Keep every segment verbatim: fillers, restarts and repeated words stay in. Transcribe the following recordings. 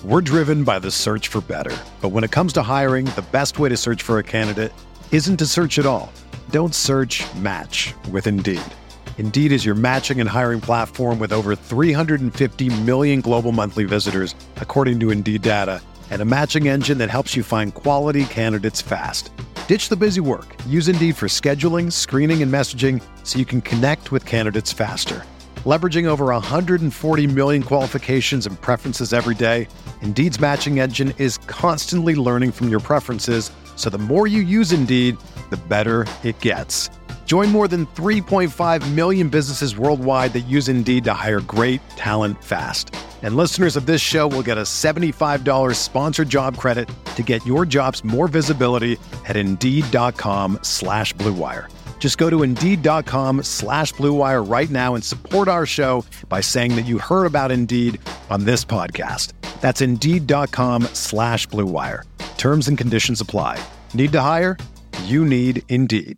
We're driven by the search for better. But when it comes to hiring, the best way to search for a candidate isn't to search at all. Don't search, match with Indeed. Indeed is your matching and hiring platform with over three hundred fifty million global monthly visitors, according to Indeed data, and a matching engine that helps you find quality candidates fast. Ditch the busy work. Use Indeed for scheduling, screening, and messaging so you can connect with candidates faster. Leveraging over one hundred forty million qualifications and preferences every day, Indeed's matching engine is constantly learning from your preferences, so the more you use Indeed, the better it gets. Join more than three point five million businesses worldwide that use Indeed to hire great talent fast. And listeners of this show will get a seventy-five dollars sponsored job credit to get your jobs more visibility at Indeed.com slash Blue Wire. Just go to Indeed.com slash Blue Wire right now and support our show by saying that you heard about Indeed on this podcast. That's Indeed.com slash Blue Wire. Terms and conditions apply. Need to hire? You need Indeed.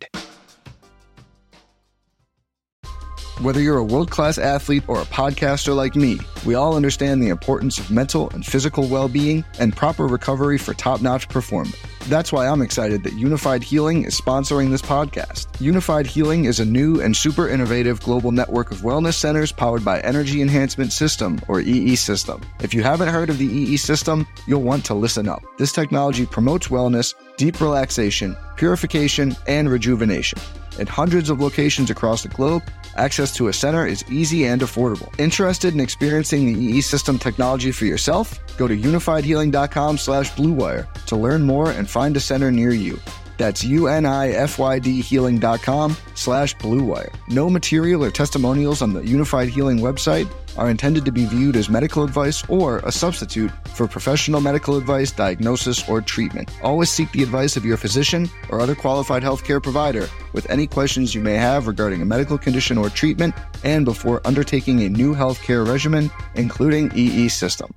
Whether you're a world-class athlete or a podcaster like me, we all understand the importance of mental and physical well-being and proper recovery for top-notch performance. That's why I'm excited that Unified Healing is sponsoring this podcast. Unified Healing is a new and super innovative global network of wellness centers powered by Energy Enhancement System, or E E System. If you haven't heard of the E E System, you'll want to listen up. This technology promotes wellness, deep relaxation, purification, and rejuvenation. At hundreds of locations across the globe, access to a center is easy and affordable. Interested in experiencing the E E System technology for yourself? Go to unifiedhealing.com slash Blue Wire to learn more and find a center near you. That's U-N-I-F-Y-D healing.com slash Blue Wire. No material or testimonials on the Unified Healing website are intended to be viewed as medical advice or a substitute for professional medical advice, diagnosis, or treatment. Always seek the advice of your physician or other qualified healthcare provider with any questions you may have regarding a medical condition or treatment and before undertaking a new healthcare regimen, including E E System.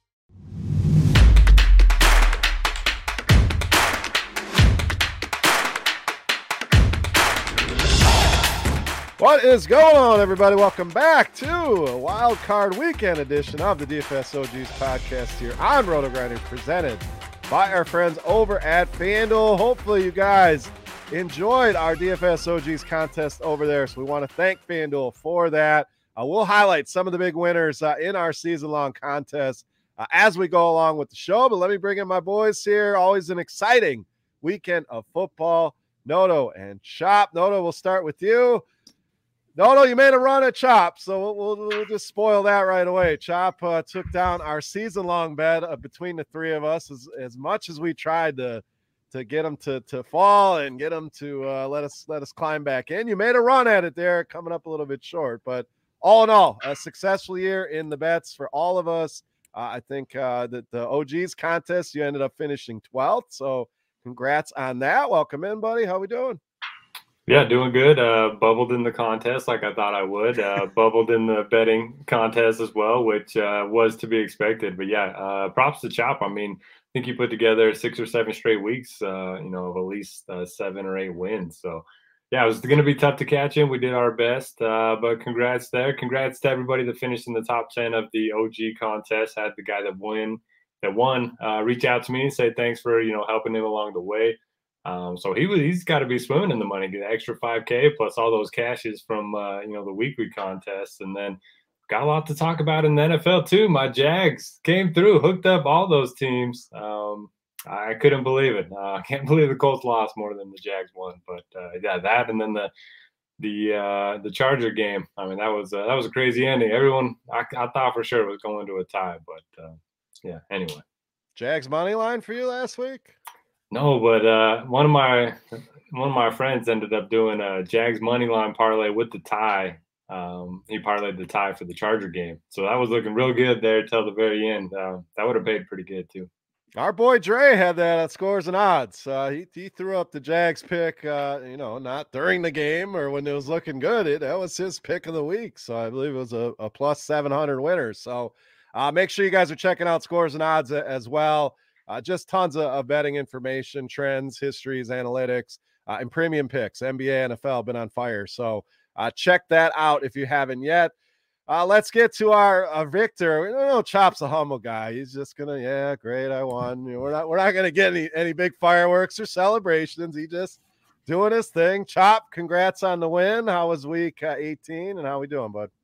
What is going on, everybody? Welcome back to a Wild Card Weekend edition of the D F S O Gs podcast here on Roto Grinders, presented by our friends over at FanDuel. Hopefully you guys enjoyed our D F S O Gs contest over there, so we want to thank FanDuel for that. Uh, we'll highlight some of the big winners uh, in our season-long contest uh, as we go along with the show, but let me bring in my boys here. Always an exciting weekend of football. Noto and Chop. Noto, we'll start with you. No, no, you made a run at Chop, so we'll, we'll, we'll just spoil that right away. Chop uh, took down our season-long bet uh, between the three of us. As, as much as we tried to to get him to to fall and get him to uh, let us let us climb back in, you made a run at it there, coming up a little bit short. But all in all, a successful year in the bets for all of us. Uh, I think uh, that the O Gs contest, you ended up finishing twelfth, so congrats on that. Welcome in, buddy. How we doing? Yeah, doing good. Uh, bubbled in the contest like I thought I would. Uh, bubbled in the betting contest as well, which uh, was to be expected. But yeah, uh, props to Chop. I mean, I think he put together six or seven straight weeks, uh, you know, of at least uh, seven or eight wins. So yeah, it was going to be tough to catch him. We did our best, uh, but congrats there. Congrats to everybody that finished in the top ten of the O G contest. Had the guy that win, that won, uh, reach out to me and say thanks for, you know, helping him along the way. Um, so he was, he's got to be swimming in the money, get an extra five K plus all those cashes from, uh, you know, the weekly contests. And then got a lot to talk about in the N F L too. My Jags came through, hooked up all those teams. Um, I couldn't believe it. Uh, I can't believe the Colts lost more than the Jags won, but, uh, yeah, that, and then the, the, uh, the Charger game. I mean, that was, uh, that was a crazy ending. Everyone, I, I thought for sure it was going to a tie, but, uh, yeah, anyway. Jags money line for you last week? No, but uh, one of my one of my friends ended up doing a Jags money line parlay with the tie. Um, he parlayed the tie for the Charger game, so that was looking real good there till the very end. Uh, that would have paid pretty good too. Our boy Dre had that at Scores and Odds. Uh, he he threw up the Jags pick, uh, you know, not during the game or when it was looking good. It, that was his pick of the week, so I believe it was a, a plus seven hundred winner. So uh, make sure you guys are checking out Scores and Odds as well. Uh, just tons of, of betting information, trends, histories, analytics, uh, and premium picks. N B A, N F L been on fire. So uh, check that out if you haven't yet. Uh, let's get to our uh, Victor. We don't know Chop's a humble guy. He's just gonna, yeah, great, I won. You know, we're not we're not gonna get any any big fireworks or celebrations. He just doing his thing. Chop, congrats on the win. How was week uh, eighteen, and how we doing, bud?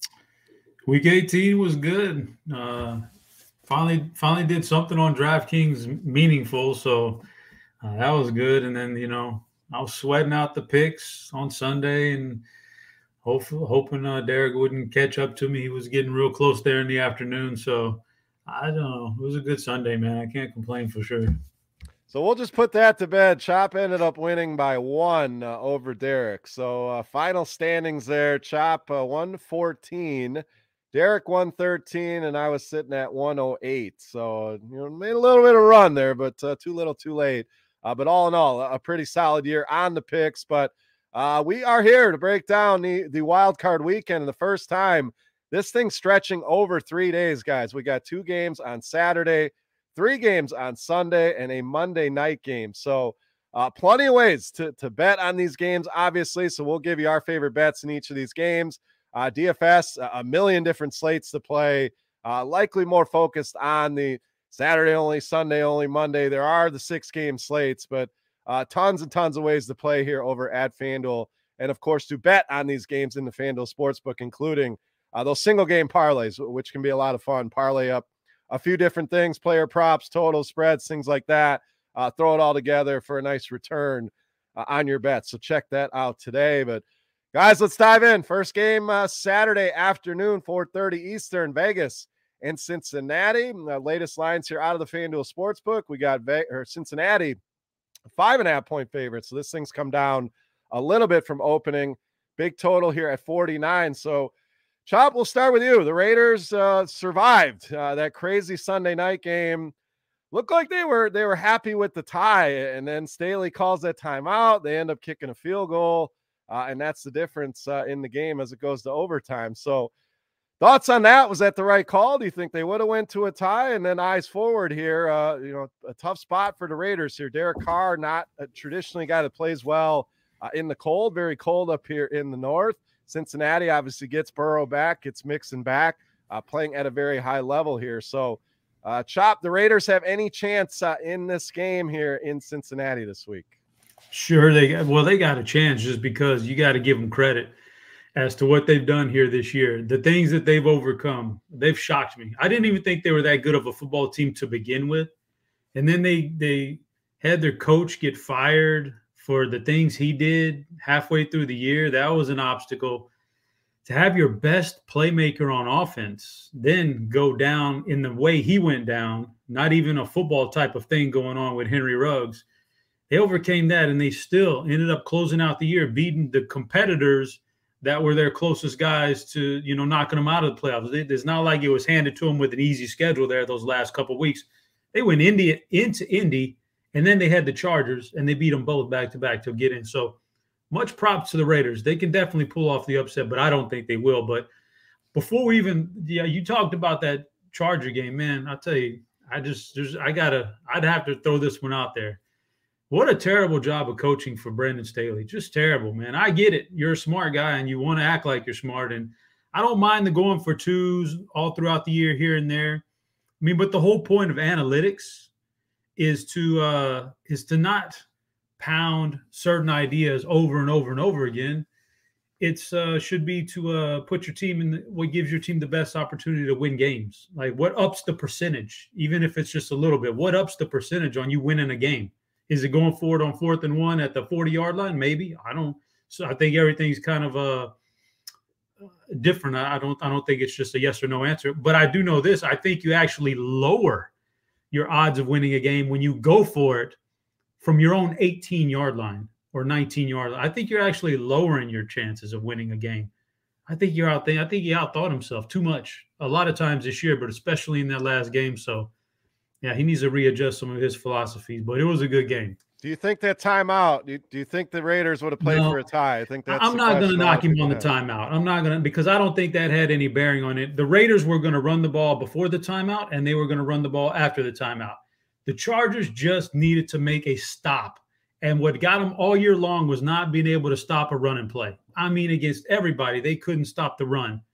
Week eighteen was good. Uh, finally, finally did something on DraftKings meaningful, so uh, that was good. And then you know, I was sweating out the picks on Sunday and. Hopefully, hoping uh, Derek wouldn't catch up to me. He was getting real close there in the afternoon. So, I don't know. It was a good Sunday, man. I can't complain for sure. So, we'll just put that to bed. Chop ended up winning by one uh, over Derek. So, uh, final standings there. Chop uh, one fourteen. Derek one thirteen, and I was sitting at one oh eight. So, you know, made a little bit of run there, but uh, too little, too late. Uh, but all in all, a pretty solid year on the picks. But Uh, we are here to break down the, the wild card weekend. And the first time this thing's stretching over three days, guys. We got two games on Saturday, three games on Sunday, and a Monday night game. So uh, plenty of ways to, to bet on these games, obviously. So we'll give you our favorite bets in each of these games. Uh, D F S, a million different slates to play, uh, likely more focused on the Saturday only, Sunday only, Monday. There are the six game slates, but Uh, tons and tons of ways to play here over at FanDuel. And, of course, to bet on these games in the FanDuel Sportsbook, including uh, those single-game parlays, which can be a lot of fun. Parlay up a few different things, player props, total spreads, things like that. Uh, throw it all together for a nice return uh, on your bet. So check that out today. But, guys, let's dive in. First game uh, Saturday afternoon, four thirty Eastern, Vegas and Cincinnati. The latest lines here out of the FanDuel Sportsbook. We got Ve- or Cincinnati. Five and a half point favorite. So this thing's come down a little bit from opening. Big total here at forty-nine. So, Chop, we'll start with you. The Raiders uh, survived uh, that crazy Sunday night game. Looked like they were they were happy with the tie, and then Staley calls that timeout. They end up kicking a field goal, uh, and that's the difference uh, in the game as it goes to overtime. So, thoughts on that? Was that the right call? Do you think they would have went to a tie? And then eyes forward here, uh, you know, a tough spot for the Raiders here. Derek Carr, not a traditionally a guy that plays well uh, in the cold, very cold up here in the north. Cincinnati obviously gets Burrow back, gets Mixon back, uh, playing at a very high level here. So, uh, Chop, the Raiders have any chance uh, in this game here in Cincinnati this week? Sure, they got, well, they got a chance just because you got to give them credit as to what they've done here this year. The things that they've overcome, they've shocked me. I didn't even think they were that good of a football team to begin with. And then they they had their coach get fired for the things he did halfway through the year. That was an obstacle. To have your best playmaker on offense then go down in the way he went down, not even a football type of thing going on with Henry Ruggs. They overcame that, and they still ended up closing out the year, beating the competitors that were their closest guys to, you know, knocking them out of the playoffs. It's not like it was handed to them with an easy schedule there those last couple of weeks. They went Indy into Indy, and then they had the Chargers, and they beat them both back-to-back to get in. So much props to the Raiders. They can definitely pull off the upset, but I don't think they will. But before we even – yeah, you talked about that Charger game. Man, I'll tell you, I just – there's I got to – I'd have to throw this one out there. What a terrible job of coaching for Brandon Staley. Just terrible, man. I get it. You're a smart guy, and you want to act like you're smart. And I don't mind the going for twos all throughout the year here and there. I mean, but the whole point of analytics is to uh, is to not pound certain ideas over and over and over again. It's uh, should be to uh, put your team in the, what gives your team the best opportunity to win games. Like what ups the percentage, even if it's just a little bit. What ups the percentage on you winning a game? Is it going forward on fourth and one at the forty-yard line? Maybe. I don't. So I think everything's kind of uh, different. I don't. I don't think it's just a yes or no answer. But I do know this. I think you actually lower your odds of winning a game when you go for it from your own eighteen-yard line or nineteen-yard line. I think you're actually lowering your chances of winning a game. I think you're out there. I think he outthought himself too much a lot of times this year, but especially in that last game. So. Yeah, he needs to readjust some of his philosophies, but it was a good game. Do you think that timeout, do you, do you think the Raiders would have played no, for a tie? I think that's I'm not going to knock him on the timeout. I'm not going to, because I don't think that had any bearing on it. The Raiders were going to run the ball before the timeout, and they were going to run the ball after the timeout. The Chargers just needed to make a stop. And what got them all year long was not being able to stop a run and play. I mean, against everybody, they couldn't stop the run.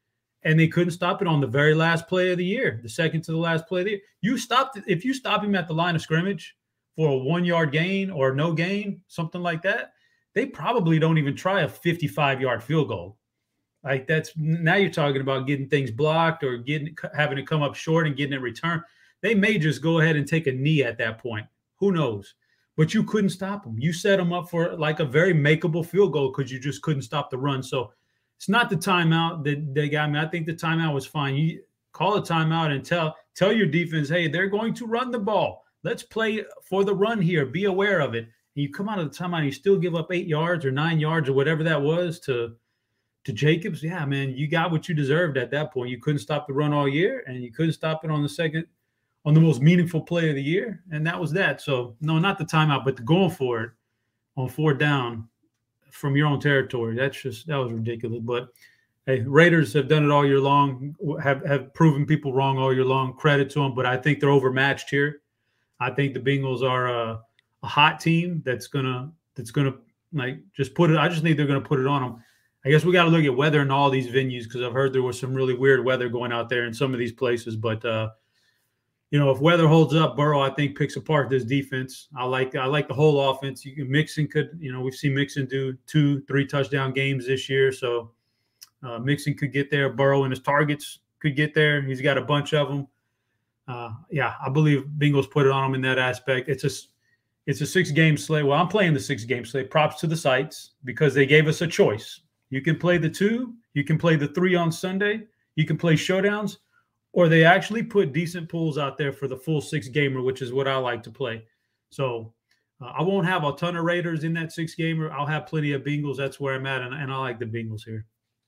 and they couldn't stop it on the very last play of the year, the second to the last play of the year. You stopped – if you stop him at the line of scrimmage for a one-yard gain or no gain, something like that, they probably don't even try a fifty-five-yard field goal. Like that's now you're talking about getting things blocked or getting having to come up short and getting it returned. They may just go ahead and take a knee at that point. Who knows? But you couldn't stop them. You set them up for like a very makeable field goal because you just couldn't stop the run. So it's not the timeout that they got me. I think the timeout was fine. You call a timeout and tell tell your defense, hey, they're going to run the ball. Let's play for the run here. Be aware of it. And you come out of the timeout and you still give up eight yards or nine yards or whatever that was to to Jacobs. Yeah, man, you got what you deserved at that point. You couldn't stop the run all year, and you couldn't stop it on the second, on the most meaningful play of the year, and that was that. So, no, not the timeout, but the going for it on fourth down from your own territory. That's just – that was ridiculous. But, hey, Raiders have done it all year long, have, have proven people wrong all year long. Credit to them, but I think they're overmatched here. I think the Bengals are a, a hot team that's going to – that's going to, like, just put it – I just think they're going to put it on them. I guess we got to look at weather in all these venues because I've heard there was some really weird weather going out there in some of these places. But, uh, you know, if weather holds up, Burrow, I think, picks apart this defense. I like I like the whole offense. You can, Mixon could, you know, we've seen Mixon do two, three touchdown games this year. So uh, Mixon could get there. Burrow and his targets could get there. He's got a bunch of them. Uh, yeah, I believe Bengals put it on him in that aspect. It's a It's a six-game slate. Well, I'm playing the six-game slate. Props to the sites because they gave us a choice. You can play the two, you can play the three on Sunday, you can play showdowns, or they actually put decent pools out there for the full six-gamer, which is what I like to play. So uh, I won't have a ton of Raiders in that six-gamer. I'll have plenty of Bengals. That's where I'm at, and, and I like the Bengals here.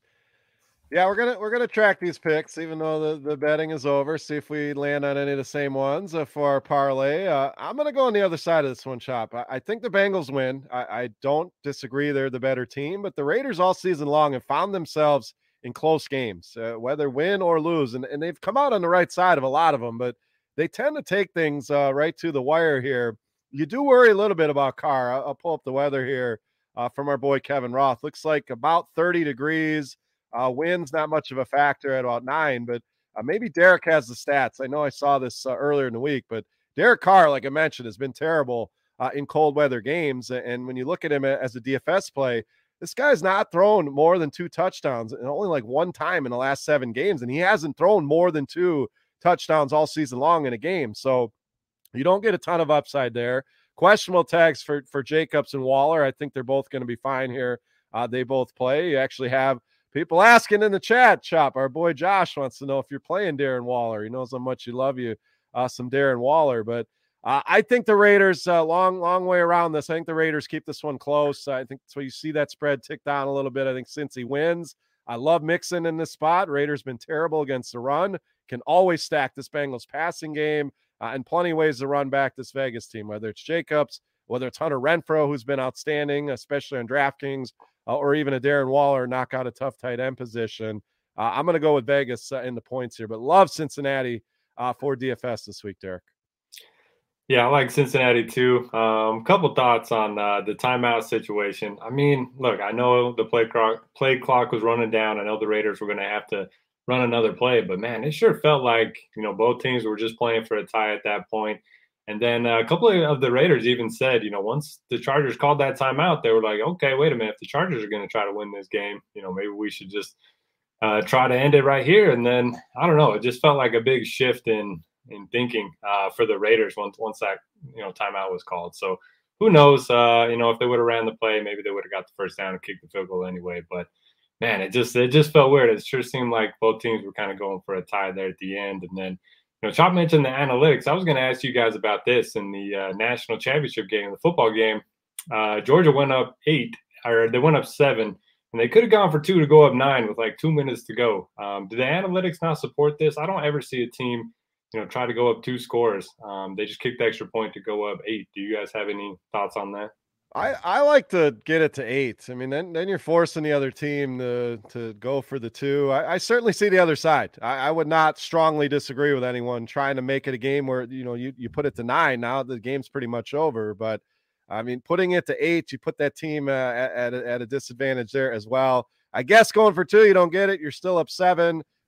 Yeah, we're gonna we're gonna track these picks, even though the, the betting is over. See if we land on any of the same ones uh, for our parlay. Uh, I'm gonna go on the other side of this one, Chop. I, I think the Bengals win. I, I don't disagree; they're the better team. But the Raiders all season long have found themselves in close games, uh, whether win or lose, and and they've come out on the right side of a lot of them. But they tend to take things uh, right to the wire here. You do worry a little bit about Carr. I'll, I'll pull up the weather here uh, from our boy Kevin Roth. Looks like about thirty degrees. Uh, wind's not much of a factor at about nine, but uh, maybe Derek has the stats. I know I saw this uh, earlier in the week, but Derek Carr, like I mentioned, has been terrible uh, in cold weather games. And when you look at him as a D F S play, this guy's not thrown more than two touchdowns and only like one time in the last seven games. And he hasn't thrown more than two touchdowns all season long in a game. So you don't get a ton of upside there. Questionable tags for, for Jacobs and Waller. I think they're both going to be fine here. Uh, they both play. You actually have people asking in the chat, Chop. Our boy Josh wants to know if you're playing Darren Waller. He knows how much you love you, uh, some Darren Waller. But uh, I think the Raiders, uh, long, long way around this. I think the Raiders keep this one close. I think that's why you see that spread tick down a little bit. I think since he wins, I love Mixon in this spot. Raiders been terrible against the run. Can always stack this Bengals passing game uh, and plenty of ways to run back this Vegas team, whether it's Jacobs, whether it's Hunter Renfrow, who's been outstanding, especially on DraftKings, Uh, or even a Darren Waller knock out a tough tight end position. Uh, I'm going to go with Vegas uh, in the points here, but love Cincinnati uh, for D F S this week, Derek. Yeah, I like Cincinnati too. A um, couple thoughts on uh, the timeout situation. I mean, look, I know the play clock, play clock was running down. I know the Raiders were going to have to run another play, but man, it sure felt like, you know, both teams were just playing for a tie at that point. And then a couple of the Raiders even said, you know, once the Chargers called that timeout, they were like, okay, wait a minute. If the Chargers are going to try to win this game, you know, maybe we should just uh, try to end it right here. And then, I don't know, it just felt like a big shift in in thinking uh, for the Raiders once once that, you know, timeout was called. So who knows, uh, you know, if they would have ran the play, maybe they would have got the first down and kicked the field goal anyway. But, man, it just it just felt weird. It sure seemed like both teams were kind of going for a tie there at the end. And then, you know, Chop mentioned the analytics. I was going to ask you guys about this in the uh, national championship game, the football game. Uh, Georgia went up eight, or they went up seven, and they could have gone for two to go up nine with like two minutes to go. Um, do the analytics not support this? I don't ever see a team, you know, try to go up two scores. Um, they just kicked the extra point to go up eight. Do you guys have any thoughts on that? I, I like to get it to eight. I mean, then then you're forcing the other team to to go for the two. I, I certainly see the other side. I, I would not strongly disagree with anyone trying to make it a game where, you know, you, you put it to nine. Now the game's pretty much over. But, I mean, putting it to eight, you put that team uh, at, at, a, at a disadvantage there as well. I guess going for two, you don't get it. You're still up seven.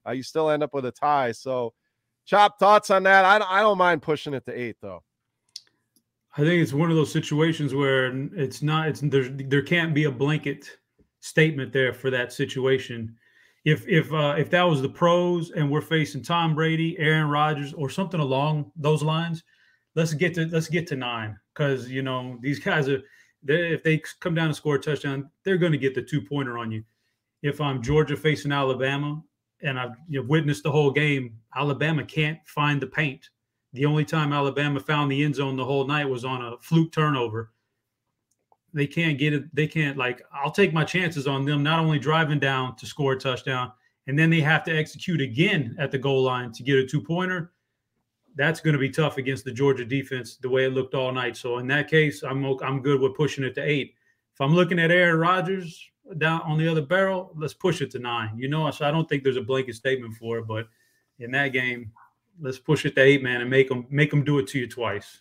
uh, you still end up with a tie. So, Chop, thoughts on that? I, I don't mind pushing it to eight, though. I think it's one of those situations where it's not, it's there's, there can't be a blanket statement there for that situation. If if uh, if that was the pros and we're facing Tom Brady, Aaron Rodgers, or something along those lines, let's get to let's get to nine, because you know these guys are, if they come down and score a touchdown, they're going to get the two pointer on you. If I'm Georgia facing Alabama and I've you know, witnessed the whole game, Alabama can't find the paint. The only time Alabama found the end zone the whole night was on a fluke turnover. They can't get it. They can't, like, I'll take my chances on them not only driving down to score a touchdown, and then they have to execute again at the goal line to get a two-pointer. That's going to be tough against the Georgia defense the way it looked all night. So in that case, I'm I'm good with pushing it to eight. If I'm looking at Aaron Rodgers down on the other barrel, let's push it to nine. You know, so I don't think there's a blanket statement for it, but in that game, let's push it to eight, man, and make them make them do it to you twice.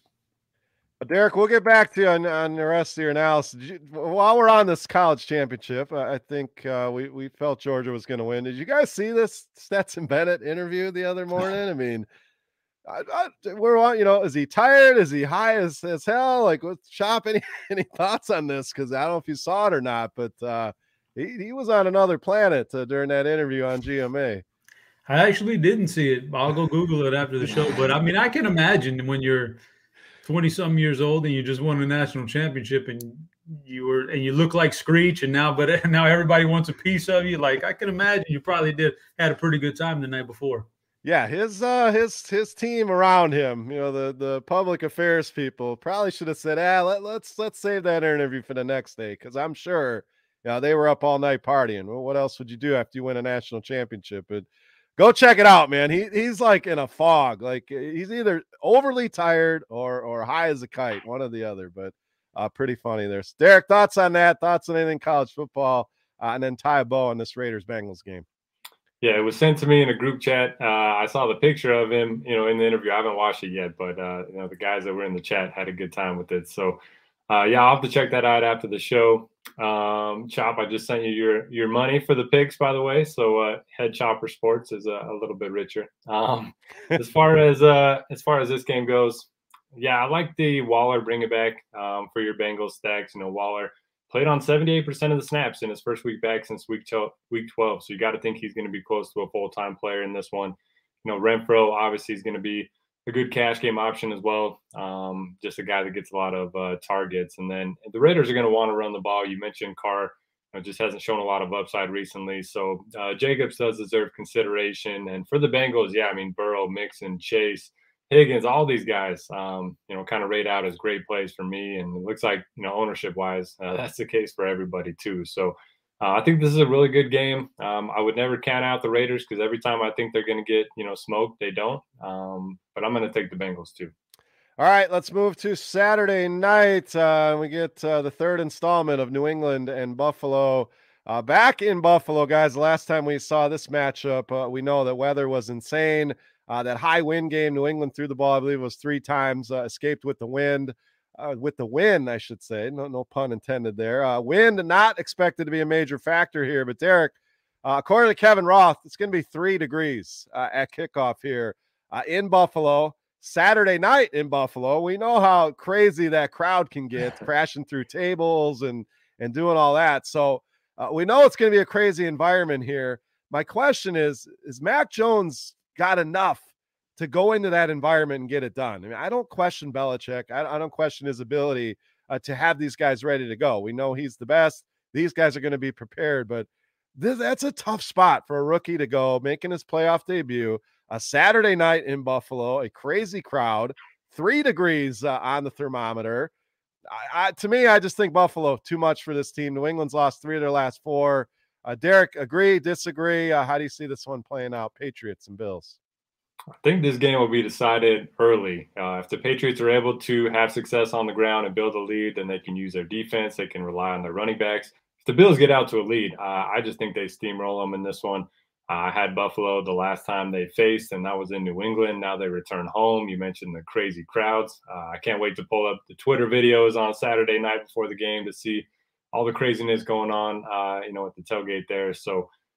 Derek, we'll get back to you on, on the rest of your analysis. You, while we're on this college championship, I think uh, we, we felt Georgia was going to win. Did you guys see this Stetson Bennett interview the other morning? I mean, I, I, we're you know, is he tired? Is he high as, as hell? Like, what's Chop? Any, any thoughts on this? Because I don't know if you saw it or not, but uh, he, he was on another planet uh, during that interview on G M A. I actually didn't see it. I'll go Google it after the show. But, I mean, I can imagine when you're – twenty-some years old and you just won a national championship and you were and you look like Screech, and now but now everybody wants a piece of you. Like, I can imagine you probably did had a pretty good time the night before. Yeah, his uh his his team around him, you know, the the public affairs people probably should have said, ah, let, let's let's save that interview for the next day, because I'm sure you know, they were up all night partying. Well, what else would you do after you win a national championship? But go check it out, man. He he's like in a fog. Like, he's either overly tired or or high as a kite, one or the other. But uh, pretty funny there. Derek, thoughts on that? Thoughts on anything college football? Uh, and then tie a bow on this Raiders-Bengals game. Yeah, it was sent to me in a group chat. Uh, I saw the picture of him, you know, in the interview. I haven't watched it yet, but uh, you know, the guys that were in the chat had a good time with it. So, uh, yeah, I'll have to check that out after the show. Um, Chop, I just sent you your your money for the picks, by the way. So uh, Head Chopper Sports is a, a little bit richer. Um, as far as uh, as far as this game goes, yeah, I like the Waller bring it back um, for your Bengals stacks. You know, Waller played on seventy-eight percent of the snaps in his first week back since week twelve. Week twelve, so you got to think he's going to be close to a full time player in this one. You know, Renfro obviously is going to be a good cash game option as well. Um, just a guy that gets a lot of uh, targets. And then the Raiders are going to want to run the ball. You mentioned Carr, you know, just hasn't shown a lot of upside recently. So uh, Jacobs does deserve consideration. And for the Bengals, yeah, I mean, Burrow, Mixon, Chase, Higgins, all these guys, um, you know, kind of rate out as great plays for me. And it looks like, you know, ownership wise, uh, that's the case for everybody too. So Uh, I think this is a really good game. Um, I would never count out the Raiders because every time I think they're going to get, you know, smoked, they don't. Um, but I'm going to take the Bengals too. All right, let's move to Saturday night. Uh, we get uh, the third installment of New England and Buffalo. Uh, back in Buffalo, guys, the last time we saw this matchup, uh, we know that weather was insane. Uh, that high wind game, New England threw the ball, I believe it was three times, uh, escaped with the wind. Uh, with the win, I should say. No, no pun intended there. Uh, wind not expected to be a major factor here. But, Derek, uh, according to Kevin Roth, it's going to be three degrees uh, at kickoff here uh, in Buffalo. Saturday night in Buffalo. We know how crazy that crowd can get, crashing through tables and, and doing all that. So uh, we know it's going to be a crazy environment here. My question is, is Mac Jones got enough to go into that environment and get it done? I mean, I don't question Belichick. I, I don't question his ability uh, to have these guys ready to go. We know he's the best. These guys are going to be prepared, but this, that's a tough spot for a rookie to go making his playoff debut. A Saturday night in Buffalo, a crazy crowd, three degrees uh, on the thermometer. I, I, to me, I just think Buffalo, too much for this team. New England's lost three of their last four. Uh, Derek, agree, disagree? Uh, how do you see this one playing out, Patriots and Bills? I think this game will be decided early. Uh, if the Patriots are able to have success on the ground and build a lead, then they can use their defense. They can rely on their running backs. If the Bills get out to a lead, uh, I just think they steamroll them in this one. Uh, I had Buffalo the last time they faced, and that was in New England. Now they return home. You mentioned the crazy crowds. Uh, I can't wait to pull up the Twitter videos on Saturday night before the game to see all the craziness going on, uh, you know, at the tailgate there. So,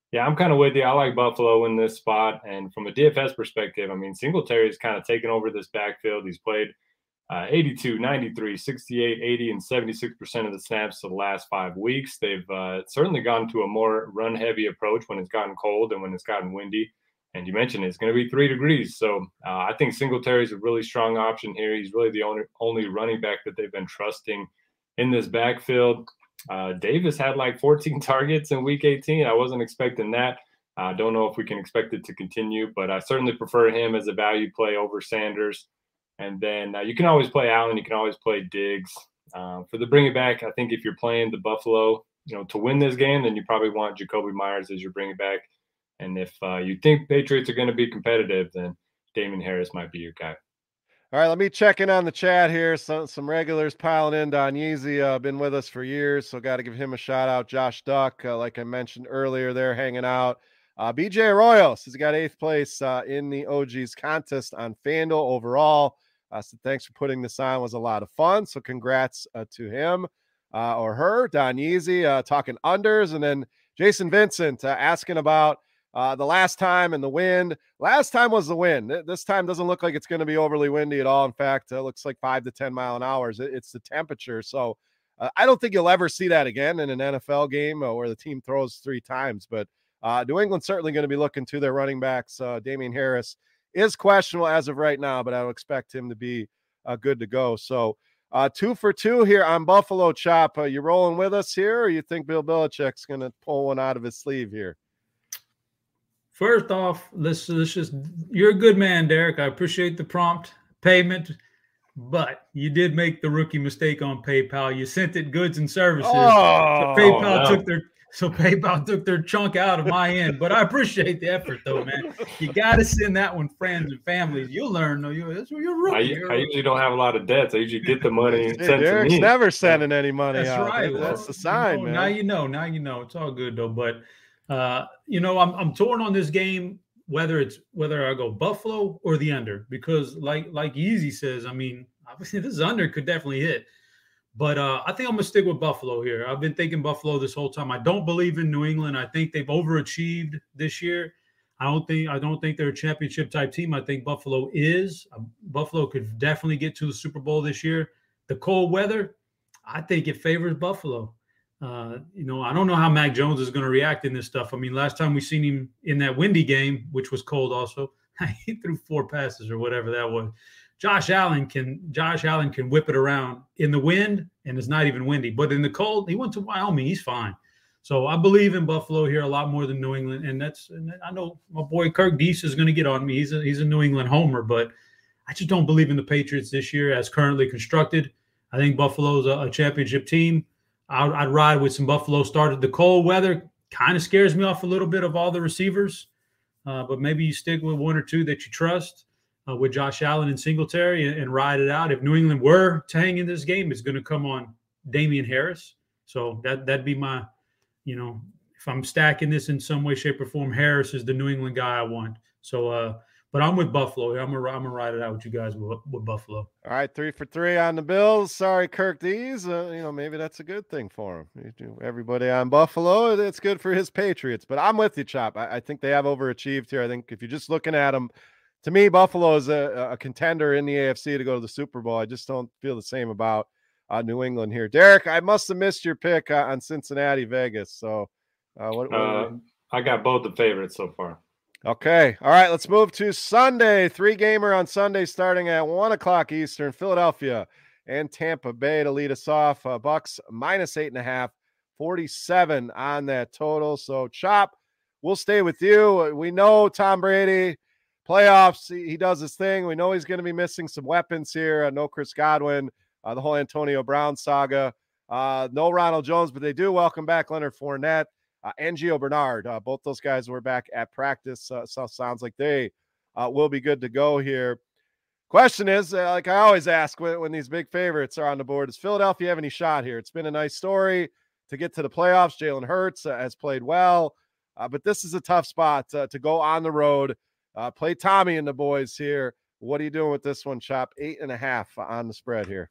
Yeah, I'm kind of with you. I like Buffalo in this spot. And from a D F S perspective, I mean, Singletary's kind of taken over this backfield. He's played uh, eighty-two, ninety-three, sixty-eight, eighty, and seventy-six percent of the snaps of the last five weeks. They've uh, certainly gone to a more run-heavy approach when it's gotten cold and when it's gotten windy. And you mentioned it's going to be three degrees. So uh, I think Singletary is a really strong option here. He's really the only, only running back that they've been trusting in this backfield. Uh, Davis had like fourteen targets in week eighteen. I wasn't expecting that. I uh, don't know if we can expect it to continue, but I certainly prefer him as a value play over Sanders. And then uh, you can always play Allen. You can always play Diggs. Uh, for the bring it back, I think if you're playing the Buffalo, you know, to win this game, then you probably want Jacoby Myers as your bring it back. And if uh, you think Patriots are going to be competitive, then Damien Harris might be your guy. All right, let me check in on the chat here. Some some regulars piling in. Don Yeezy, uh, been with us for years, so got to give him a shout out. Josh Duck, uh, like I mentioned earlier, they're hanging out. Uh, B J Arroyos has got eighth place uh, in the O Gs contest on FanDuel overall. Uh, so thanks for putting this on. It was a lot of fun. So congrats uh, to him uh, or her. Don Yeezy uh, talking unders, and then Jason Vincent uh, asking about Uh, the last time and the wind. Last time was the wind. This time doesn't look like it's going to be overly windy at all. In fact, it looks like five to ten mile an hour. It's the temperature. So uh, I don't think you'll ever see that again in an N F L game uh, where the team throws three times. But uh, New England's certainly going to be looking to their running backs. Uh, Damien Harris is questionable as of right now, but I would expect him to be uh, good to go. So uh, two for two here on Buffalo, Chop. Uh, you rolling with us here, or you think Bill Belichick's going to pull one out of his sleeve here? First off, let's, let's just – you're a good man, Derek. I appreciate the prompt payment, but you did make the rookie mistake on PayPal. You sent it goods and services. Oh, so PayPal no. took their so PayPal took their chunk out of my end. But I appreciate the effort, though, man. You got to send that one friends and families. You'll learn. Though. You're, you're a rookie. I, I usually don't have a lot of debts. I usually get the money Hey, sent Derek's to me. never sending any money That's out. right. That, Well, that's the sign, you know, man. Now you know. Now you know. It's all good, though. But – Uh, you know, I'm I'm torn on this game, whether it's whether I go Buffalo or the under, because like like Yeezy says, I mean, obviously this under could definitely hit. But uh, I think I'm gonna stick with Buffalo here. I've been thinking Buffalo this whole time. I don't believe in New England. I think they've overachieved this year. I don't think I don't think they're a championship type team. I think Buffalo is. Uh, Buffalo could definitely get to the Super Bowl this year. The cold weather, I think it favors Buffalo. Uh, you know, I don't know how Mac Jones is going to react in this stuff. I mean, last time we seen him in that windy game, which was cold also, he threw four passes or whatever that was. Josh Allen can Josh Allen can whip it around in the wind, and it's not even windy. But in the cold, he went to Wyoming. He's fine. So I believe in Buffalo here a lot more than New England. And that's and I know my boy Kirk Deese is going to get on me. He's a, he's a New England homer, but I just don't believe in the Patriots this year as currently constructed. I think Buffalo's a, a championship team. I'd, I'd ride with some Buffalo started. The cold weather kind of scares me off a little bit of all the receivers, uh, but maybe you stick with one or two that you trust uh, with Josh Allen and Singletary and, and ride it out. If New England were to hang in this game, it's going to come on Damien Harris. So that, that'd be my, you know, if I'm stacking this in some way, shape, or form, Harris is the New England guy I want. So, uh, but I'm with Buffalo. I'm gonna I'm gonna ride it out with you guys with, with Buffalo. All right, three for three on the Bills. Sorry, Kirk Dees. Uh, you know, maybe that's a good thing for him. Everybody on Buffalo, it's good for his Patriots. But I'm with you, Chop. I, I think they have overachieved here. I think if you're just looking at them, to me, Buffalo is a, a contender in the A F C to go to the Super Bowl. I just don't feel the same about uh, New England here. Derek, I must have missed your pick uh, on Cincinnati, Vegas. So, uh, what? what uh, I got both the favorites so far. Okay. All right. Let's move to Sunday. Three gamer on Sunday starting at one o'clock Eastern. Philadelphia and Tampa Bay to lead us off. Uh, Bucks minus eight and a half, forty-seven on that total. So, Chop, we'll stay with you. We know Tom Brady, playoffs, he, he does his thing. We know he's going to be missing some weapons here. Uh, no Chris Godwin, uh, the whole Antonio Brown saga. Uh, no Ronald Jones, but they do welcome back Leonard Fournette. Uh, and Gio Bernard, uh, both those guys were back at practice. Uh, so sounds like they uh, will be good to go here. Question is, uh, like I always ask when, when these big favorites are on the board, does Philadelphia have any shot here? It's been a nice story to get to the playoffs. Jalen Hurts uh, has played well, uh, but this is a tough spot uh, to go on the road, uh, play Tommy and the boys here. What are you doing with this one, Chop? Eight and a half on the spread here.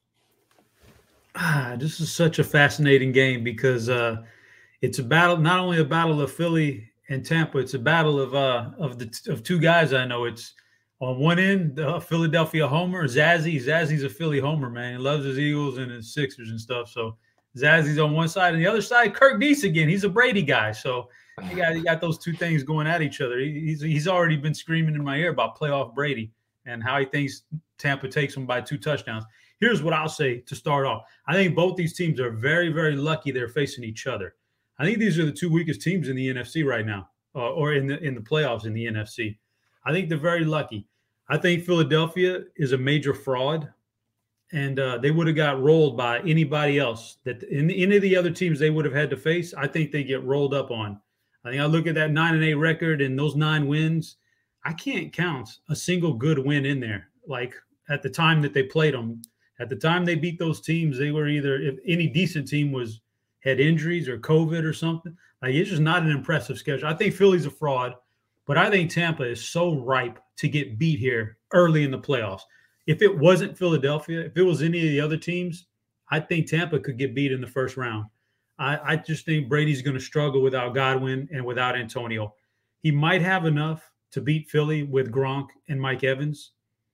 Ah, this is such a fascinating game because uh, it's a battle, not only a battle of Philly and Tampa. It's a battle of uh of the of two guys I know. It's on one end, the Philadelphia homer, Zazzy. Zazzy's a Philly homer, man. He loves his Eagles and his Sixers and stuff. So Zazzy's on one side, and the other side, Kirk Deese again. He's a Brady guy. So you got you got those two things going at each other. He, he's he's already been screaming in my ear about playoff Brady and how he thinks Tampa takes him by two touchdowns. Here's what I'll say to start off. I think both these teams are very, very lucky they're facing each other. I think these are the two weakest teams in the N F C right now, uh, or in the in the playoffs in the N F C. I think they're very lucky. I think Philadelphia is a major fraud, and uh, they would have got rolled by anybody else that in any of the other teams they would have had to face. I think they get rolled up on. I think I look at that nine and eight record and those nine wins. I can't count a single good win in there. Like at the time that they played them, at the time they beat those teams, they were either, if any decent team was had injuries or COVID or something. Like it's just not an impressive schedule. I think Philly's a fraud. But I think Tampa is so ripe to get beat here early in the playoffs. If it wasn't Philadelphia, if it was any of the other teams, I think Tampa could get beat in the first round. I, I just think Brady's going to struggle without Godwin and without Antonio. He might have enough to beat Philly with Gronk and Mike Evans.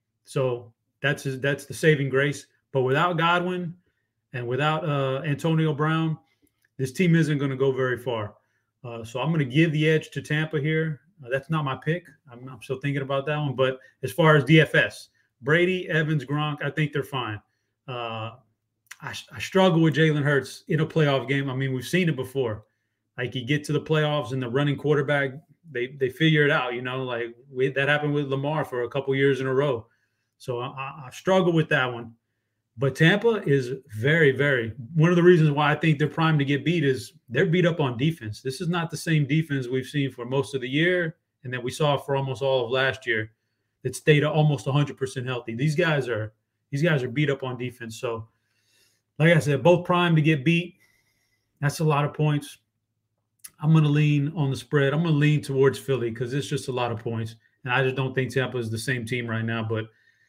So that's his, that's the saving grace. But without Godwin and without uh, Antonio Brown, this team isn't going to go very far. Uh, so I'm going to give the edge to Tampa here. Uh, that's not my pick. I'm, I'm still thinking about that one. But as far as D F S, Brady, Evans, Gronk, I think they're fine. Uh, I, I struggle with Jalen Hurts in a playoff game. I mean, we've seen it before. Like you get to the playoffs and the running quarterback, they they figure it out. You know, like we, that happened with Lamar for a couple years in a row. So I, I struggle with that one. But Tampa is very, very – one of the reasons why I think they're primed to get beat is they're beat up on defense. This is not the same defense we've seen for most of the year and that we saw for almost all of last year that stayed almost one hundred percent healthy. These guys are these guys are beat up on defense. So, like I said, both primed to get beat. That's a lot of points. I'm going to lean on the spread. I'm going to lean towards Philly because it's just a lot of points. And I just don't think Tampa is the same team right now. But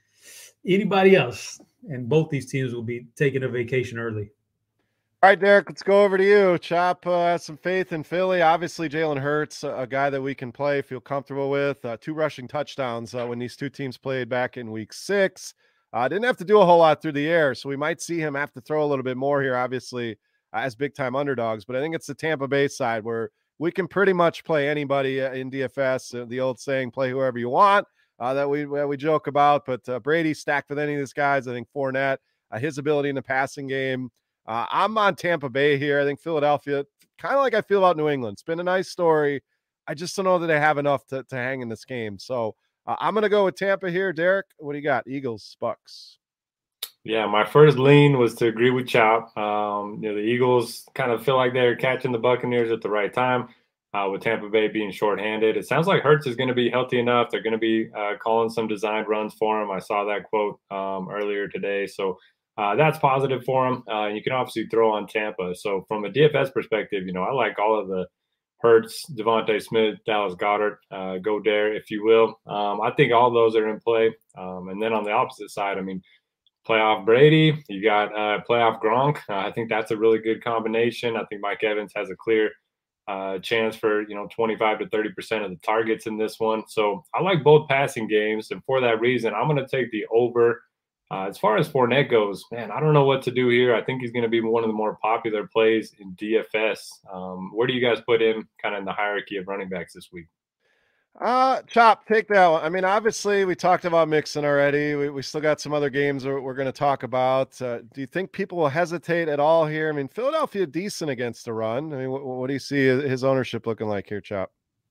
anybody else – and both these teams will be taking a vacation early. All right, Derek, let's go over to you. Chop uh, has some faith in Philly. Obviously, Jalen Hurts, a guy that we can play, feel comfortable with. Uh, two rushing touchdowns uh, when these two teams played back in week six. Uh, didn't have to do a whole lot through the air, so we might see him have to throw a little bit more here, obviously, uh, as big-time underdogs. But I think it's the Tampa Bay side where we can pretty much play anybody in D F S. Uh, the old saying, play whoever you want. Uh, that we that we joke about, but uh, Brady stacked with any of these guys. I think Fournette, uh, his ability in the passing game. Uh, I'm on Tampa Bay here. I think Philadelphia, kind of like I feel about New England. It's been a nice story. I just don't know that they have enough to, to hang in this game. So uh, I'm going to go with Tampa here. Derek, what do you got? Eagles, Bucks. Yeah, my first lean was to agree with Chop. Um, you know, the Eagles kind of feel like they're catching the Buccaneers at the right time. Uh, with Tampa Bay being shorthanded. It sounds like Hurts is going to be healthy enough. They're going to be uh, calling some designed runs for him. I saw that quote um, earlier today. So uh, that's positive for him. Uh, you can obviously throw on Tampa. So from a D F S perspective, you know, I like all of the Hurts, Devontae Smith, Dallas Goedert, uh, go there, if you will. Um, I think all those are in play. Um, and then on the opposite side, I mean, playoff Brady, you got uh, playoff Gronk. Uh, I think that's a really good combination. I think Mike Evans has a clear Uh, chance for, you know, twenty-five to thirty percent of the targets in this one. So I like both passing games. And for that reason, I'm going to take the over. Uh, as far as Fournette goes, man, I don't know what to do here. I think he's going to be one of the more popular plays in D F S. Um, where do you guys put him kind of in the hierarchy of running backs this week? Uh, Chop, take that one. I mean, obviously, we talked about Mixon already. We, we still got some other games we're, we're going to talk about. Uh, do you think people will hesitate at all here? I mean, Philadelphia decent against the run. I mean, what, what do you see his ownership looking like here, Chop?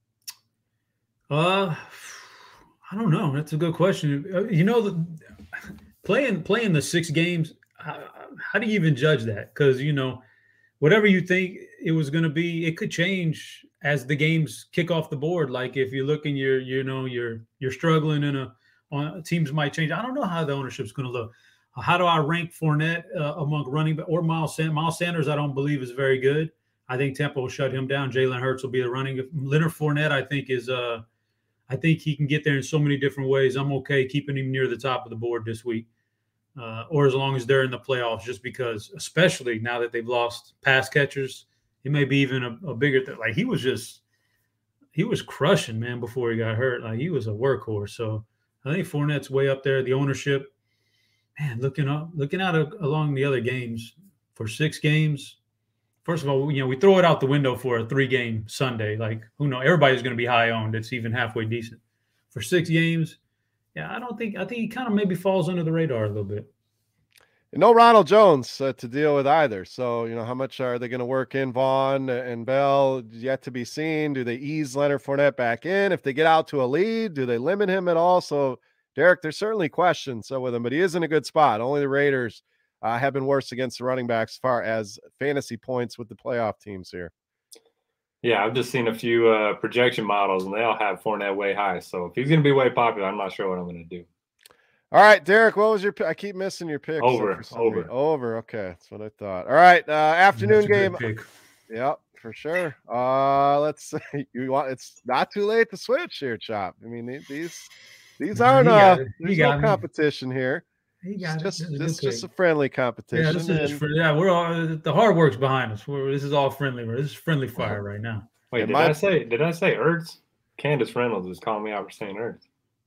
Uh, I don't know. That's a good question. You know, the, playing playing the six games, how, how do you even judge that? Because, you know, whatever you think it was going to be, it could change as the games kick off the board. Like if you look and you're, you know, you're you're struggling in a on teams might change. I don't know how the ownership's going to look. How do I rank Fournette uh, among running back or Miles Sanders? Miles Sanders, I don't believe is very good. I think Tampa will shut him down. Jalen Hurts will be the running. Leonard Fournette, I think is uh, I think he can get there in so many different ways. I'm okay keeping him near the top of the board this week. Uh, or as long as they're in the playoffs, just because, especially now that they've lost pass catchers, it may be even a, a bigger thing. Like he was just, he was crushing, man, before he got hurt. Like, he was a workhorse. So I think Fournette's way up there. The ownership, man, looking up, looking out along the other games for six games. First of all, you know, we throw it out the window for a three-game Sunday. Like, who knows? Everybody's going to be high owned. It's even halfway decent. For six games, yeah, I don't think – I think he kind of maybe falls under the radar a little bit. And no Ronald Jones uh, to deal with either. So, you know, how much are they going to work in Vaughn and Bell? Yet to be seen. Do they ease Leonard Fournette back in? If they get out to a lead, do they limit him at all? So, Derek, there's certainly questions so with him, but he is in a good spot. Only the Raiders – Uh, have been worse against the running backs as far as fantasy points with the playoff teams here. Yeah, I've just seen a few uh, projection models, and they all have Fournette way high. So if he's going to be way popular, I'm not sure what I'm going to do. All right, Derek, what was your – I keep missing your pick. Over, over. Reason. Over, okay. That's what I thought. All right, uh, afternoon game. Yep, for sure. Uh, let's see. You want, it's not too late to switch here, Chop. I mean, these these aren't uh, there's no competition here. He got it's it. just, just, just a friendly competition. Yeah, this is just for, yeah, we're all the hard work's behind us. We're, this is all friendly. This is friendly fire right now. Wait, did my, I say did I say Ertz? Candace Reynolds is calling me out for saying Ertz.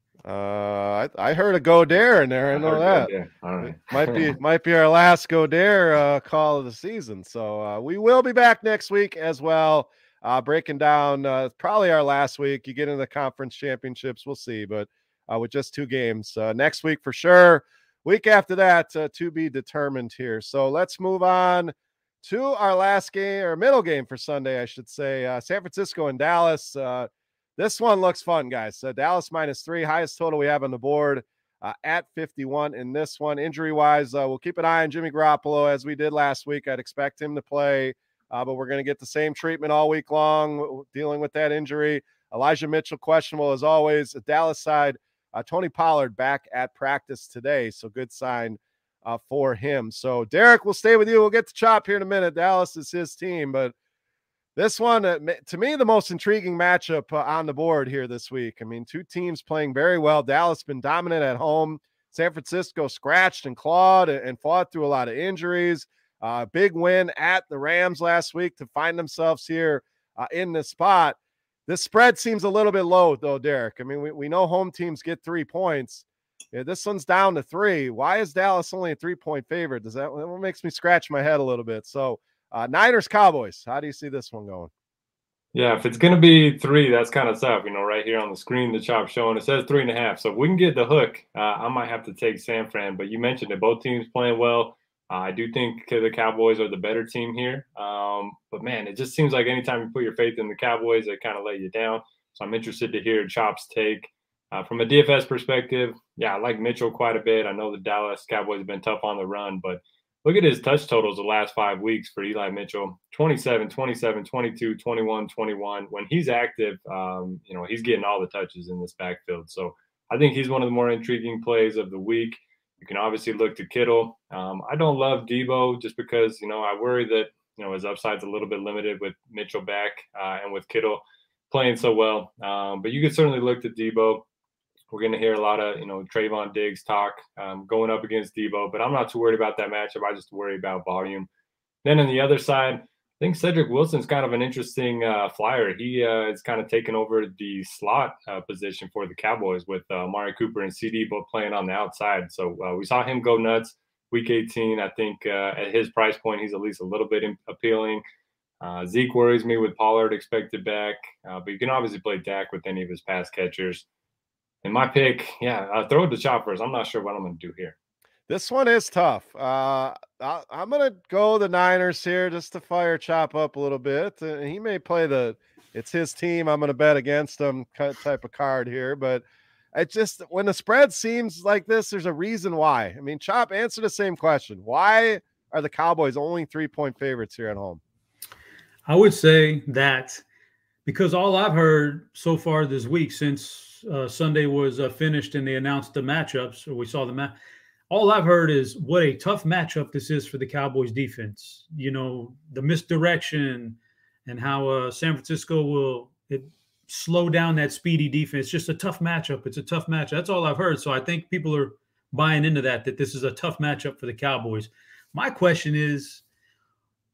Uh, I, I heard a go dare in there. I, I know that. All right, it might be might be our last go dare uh, call of the season. So uh, we will be back next week as well, uh, breaking down uh, probably our last week. You get into the conference championships, we'll see, but uh, with just two games uh, next week for sure. Week after that, uh, to be determined here. So let's move on to our last game, or middle game for Sunday, I should say. Uh, San Francisco and Dallas. Uh, this one looks fun, guys. Uh, Dallas minus three, highest total we have on the board uh, at fifty-one in this one. Injury-wise, uh, we'll keep an eye on Jimmy Garoppolo as we did last week. I'd expect him to play, uh, but we're going to get the same treatment all week long, dealing with that injury. Elijah Mitchell questionable as always. The Dallas side, Uh, Tony Pollard back at practice today, so good sign uh, for him. So, Derek, we'll stay with you. We'll get to Chop here in a minute. Dallas is his team, but this one, uh, to me, the most intriguing matchup uh, on the board here this week. I mean, two teams playing very well. Dallas been dominant at home. San Francisco scratched and clawed and, and fought through a lot of injuries. Uh, big win at the Rams last week to find themselves here uh, in this spot. This spread seems a little bit low, though, Derek. I mean, we, we know home teams get three points. Yeah, this one's down to three. Why is Dallas only a three-point favorite? Does that, that makes me scratch my head a little bit. So, uh, Niners, Cowboys, how do you see this one going? Yeah, if it's going to be three, that's kind of tough. You know, right here on the screen, the Chop showing, it says three and a half. So if we can get the hook, uh, I might have to take San Fran. But you mentioned that both teams playing well. Uh, I do think the Cowboys are the better team here. Um, but, man, it just seems like anytime you put your faith in the Cowboys, they kind of let you down. So I'm interested to hear Chop's take. Uh, from a D F S perspective, yeah, I like Mitchell quite a bit. I know the Dallas Cowboys have been tough on the run, but look at his touch totals the last five weeks for Eli Mitchell, twenty-seven, twenty-seven, twenty-two, twenty-one, twenty-one. When he's active, um, you know, he's getting all the touches in this backfield. So I think he's one of the more intriguing plays of the week. You can obviously look to Kittle. Um, I don't love Debo just because, you know, I worry that, you know, his upside's a little bit limited with Mitchell back uh, and with Kittle playing so well. Um, but you could certainly look to Debo. We're going to hear a lot of, you know, Trayvon Diggs talk um, going up against Debo, but I'm not too worried about that matchup. I just worry about volume. Then on the other side, I think Cedric Wilson's kind of an interesting uh, flyer. He uh, is kind of taken over the slot uh, position for the Cowboys with uh, Amari Cooper and C D both playing on the outside. So uh, we saw him go nuts week eighteen. I think uh, at his price point, he's at least a little bit appealing. Uh, Zeke worries me with Pollard expected back, uh, but you can obviously play Dak with any of his pass catchers. And my pick, yeah, uh, throw it to Chop first. I'm not sure what I'm going to do here. This one is tough. Uh, I, I'm going to go the Niners here just to fire Chop up a little bit. Uh, he may play the it's his team, I'm going to bet against him type of card here. But it just when the spread seems like this, there's a reason why. I mean, Chop, answer the same question. Why are the Cowboys only three-point favorites here at home? I would say that because all I've heard so far this week since uh, Sunday was uh, finished and they announced the matchups, or we saw the match, all I've heard is what a tough matchup this is for the Cowboys defense. You know, the misdirection and how uh, San Francisco will it, slow down that speedy defense. It's just a tough matchup. It's a tough matchup. That's all I've heard. So I think people are buying into that, that this is a tough matchup for the Cowboys. My question is,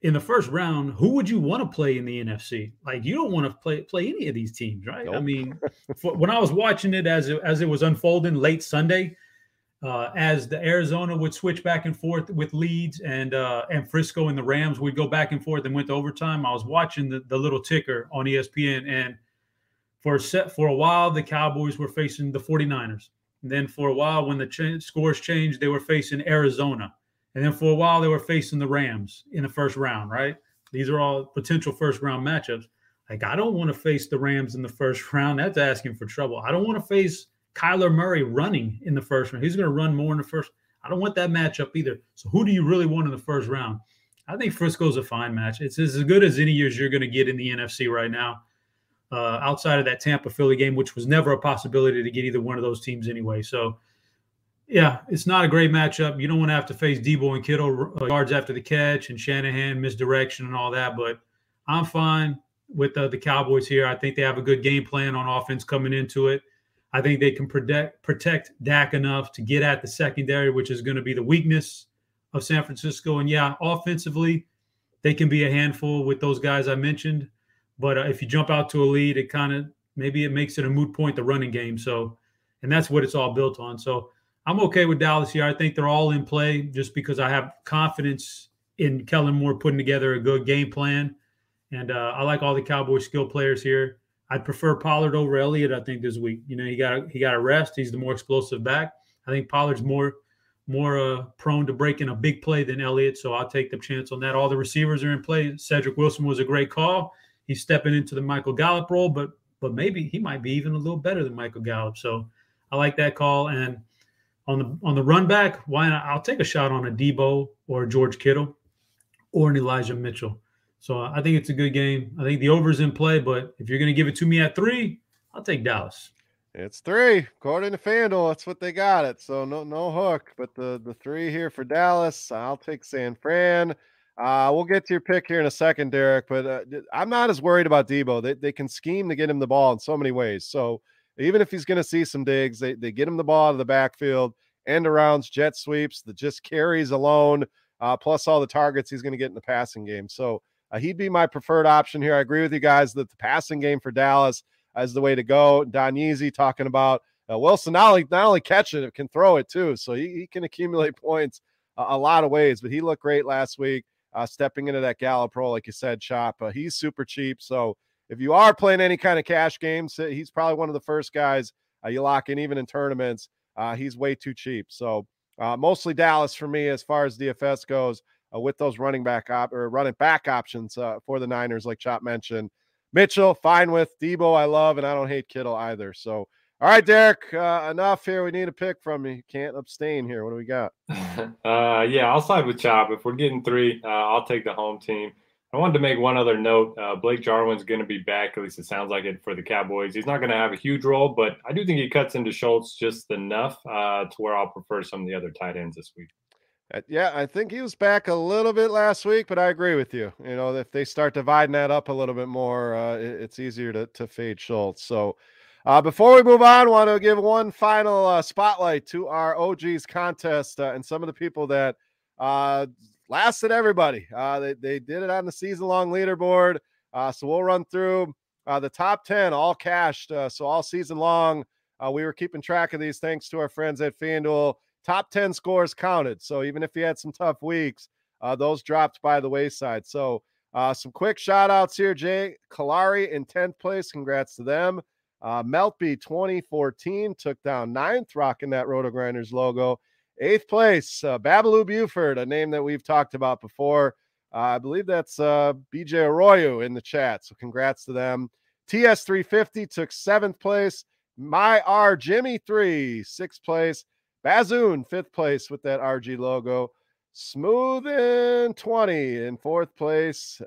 in the first round, who would you want to play in the N F C? Like, you don't want to play play any of these teams, right? Nope. I mean, for, when I was watching it as it, as it was unfolding late Sunday, uh, as the Arizona would switch back and forth with Leeds and uh, and Frisco and the Rams would go back and forth and went to overtime, I was watching the, the little ticker on E S P N, and for a set for a while, the Cowboys were facing the 49ers. And then for a while, when the ch- scores changed, they were facing Arizona. And then for a while, they were facing the Rams in the first round, right? These are all potential first-round matchups. Like, I don't want to face the Rams in the first round. That's asking for trouble. I don't want to face Kyler Murray running in the first round. He's going to run more in the first. I don't want that matchup either. So who do you really want in the first round? I think Frisco's a fine match. It's as good as any years you're going to get in the N F C right now, uh, outside of that Tampa-Philly game, which was never a possibility to get either one of those teams anyway. So, yeah, it's not a great matchup. You don't want to have to face Debo and Kittle uh, yards after the catch and Shanahan misdirection and all that. But I'm fine with uh, the Cowboys here. I think they have a good game plan on offense coming into it. I think they can protect protect Dak enough to get at the secondary, which is going to be the weakness of San Francisco. And, yeah, offensively, they can be a handful with those guys I mentioned. But uh, if you jump out to a lead, it kind of maybe it makes it a moot point, the running game. So, and that's what it's all built on. So, I'm okay with Dallas here. I think they're all in play just because I have confidence in Kellen Moore putting together a good game plan. And uh, I like all the Cowboys skill players here. I'd prefer Pollard over Elliott, I think, this week. You know, he got he got a rest. He's the more explosive back. I think Pollard's more more uh, prone to breaking a big play than Elliott, so I'll take the chance on that. All the receivers are in play. Cedric Wilson was a great call. He's stepping into the Michael Gallup role, but but maybe he might be even a little better than Michael Gallup. So I like that call. And On the on the run back, why not? I'll take a shot on a Debo or a George Kittle or an Elijah Mitchell. So uh, I think it's a good game. I think the over's in play, but if you're going to give it to me at three, I'll take Dallas. It's three, according to FanDuel. That's what they got it. So no no hook, but the, the three here for Dallas. I'll take San Fran. Uh, we'll get to your pick here in a second, Derek, but uh, I'm not as worried about Debo. They, they can scheme to get him the ball in so many ways. So even if he's going to see some digs, they, they get him the ball out of the backfield, end arounds, jet sweeps, the just carries alone, uh, plus all the targets he's going to get in the passing game. So uh, he'd be my preferred option here. I agree with you guys that the passing game for Dallas is the way to go. Don Yeezy talking about uh, Wilson not only, not only catch it, can throw it too. So he, he can accumulate points uh, a lot of ways, but he looked great last week, uh, stepping into that Gallup role, like you said, Chop. Uh, he's super cheap. So if you are playing any kind of cash games, he's probably one of the first guys uh, you lock in, even in tournaments. Uh, he's way too cheap. So uh, mostly Dallas for me as far as D F S goes, uh, with those running back op- or running back options uh, for the Niners, like Chop mentioned. Mitchell, fine with. Debo, I love, and I don't hate Kittle either. So, all right, Derek, uh, enough here. We need a pick from you. Can't abstain here. What do we got? uh, yeah, I'll side with Chop. If we're getting three, uh, I'll take the home team. I wanted to make one other note. Uh, Blake Jarwin's going to be back, at least it sounds like it, for the Cowboys. He's not going to have a huge role, but I do think he cuts into Schultz just enough uh, to where I'll prefer some of the other tight ends this week. Uh, yeah, I think he was back a little bit last week, but I agree with you. You know, if they start dividing that up a little bit more, uh, it, it's easier to, to fade Schultz. So uh, before we move on, I want to give one final uh, spotlight to our O Gs contest uh, and some of the people that uh, – lasted everybody. Uh, they, they did it on the season-long leaderboard. Uh, so we'll run through uh, the top ten, all cashed. Uh, so all season long, uh, we were keeping track of these thanks to our friends at FanDuel. Top ten scores counted. So even if you had some tough weeks, uh, those dropped by the wayside. So uh, some quick shout-outs here. Jay Kalari in tenth place. Congrats to them. Uh, Meltby twenty fourteen took down ninth, rocking that Roto Grinders logo. Eighth place, uh, Babaloo Buford, a name that we've talked about before. Uh, I believe that's uh, B J Arroyo in the chat, so congrats to them. T S three fifty took seventh place. My R Jimmy three, sixth place. Bazoon, fifth place with that R G logo. Smooth in twenty in fourth place.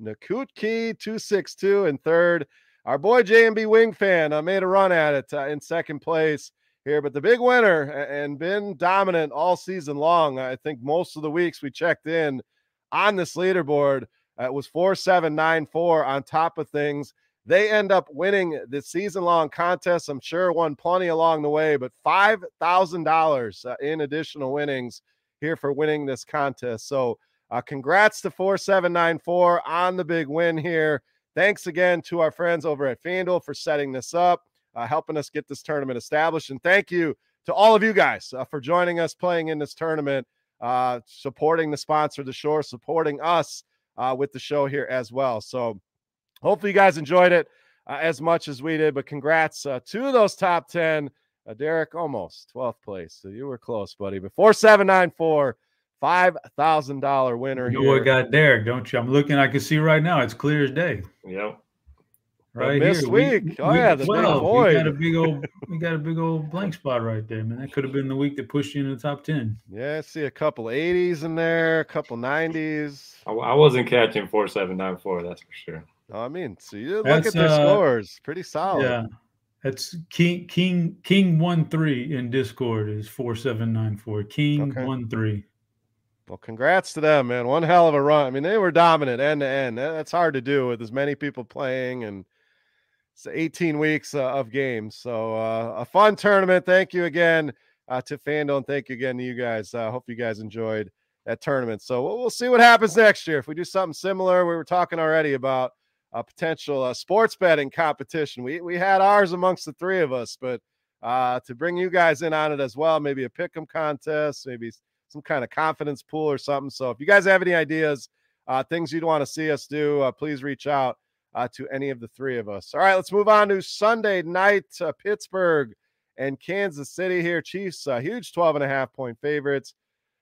Nakutki two sixty-two in third. Our boy J M B Wing fan uh, made a run at it uh, in second place here, but the big winner and been dominant all season long. I think most of the weeks we checked in on this leaderboard, uh, it was four seven nine four on top of things. They end up winning the season-long contest. I'm sure won plenty along the way, but five thousand dollars uh, in additional winnings here for winning this contest. So Uh, congrats to four seven nine four on the big win here. Thanks again to our friends over at FanDuel for setting this up, uh, helping us get this tournament established. And thank you to all of you guys uh, for joining us playing in this tournament, uh, supporting the sponsor of the show, supporting us uh, with the show here as well. So hopefully you guys enjoyed it uh, as much as we did, but congrats uh, to those top ten. Uh, Derek, almost twelfth place. So you were close, buddy. But four seven nine four, five thousand dollars winner you here. know what got Derek, don't you? I'm looking, I can see right now. It's clear as day. Yep. Right this here. week. We, oh we, yeah, the well, big void. We got a big old, we got a big old blank spot right there, man. That could have been the week that pushed you in the top ten. Yeah, I see a couple eighties in there, a couple nineties. I, I wasn't catching four seven nine four, that's for sure. I mean, so you look That's, at their uh, scores, pretty solid. Yeah, that's King King King one three in Discord is four seven nine four. King Okay. one three. Well, congrats to them, man. One hell of a run. I mean, they were dominant end to end. That- That's hard to do with as many people playing and it's eighteen weeks uh, of games. So uh, a fun tournament. Thank you again uh, to FanDuel, and thank you again to you guys. I uh, hope you guys enjoyed that tournament. So we'll, we'll see what happens next year. If we do something similar, we were talking already about a potential uh, sports betting competition. We we had ours amongst the three of us, but uh, to bring you guys in on it as well, maybe a pick'em contest, maybe some kind of confidence pool or something. So if you guys have any ideas, uh, things you'd want to see us do, uh, please reach out uh, to any of the three of us. All right, let's move on to Sunday night, uh, Pittsburgh and Kansas City here. Chiefs, uh, huge twelve and a half point favorites,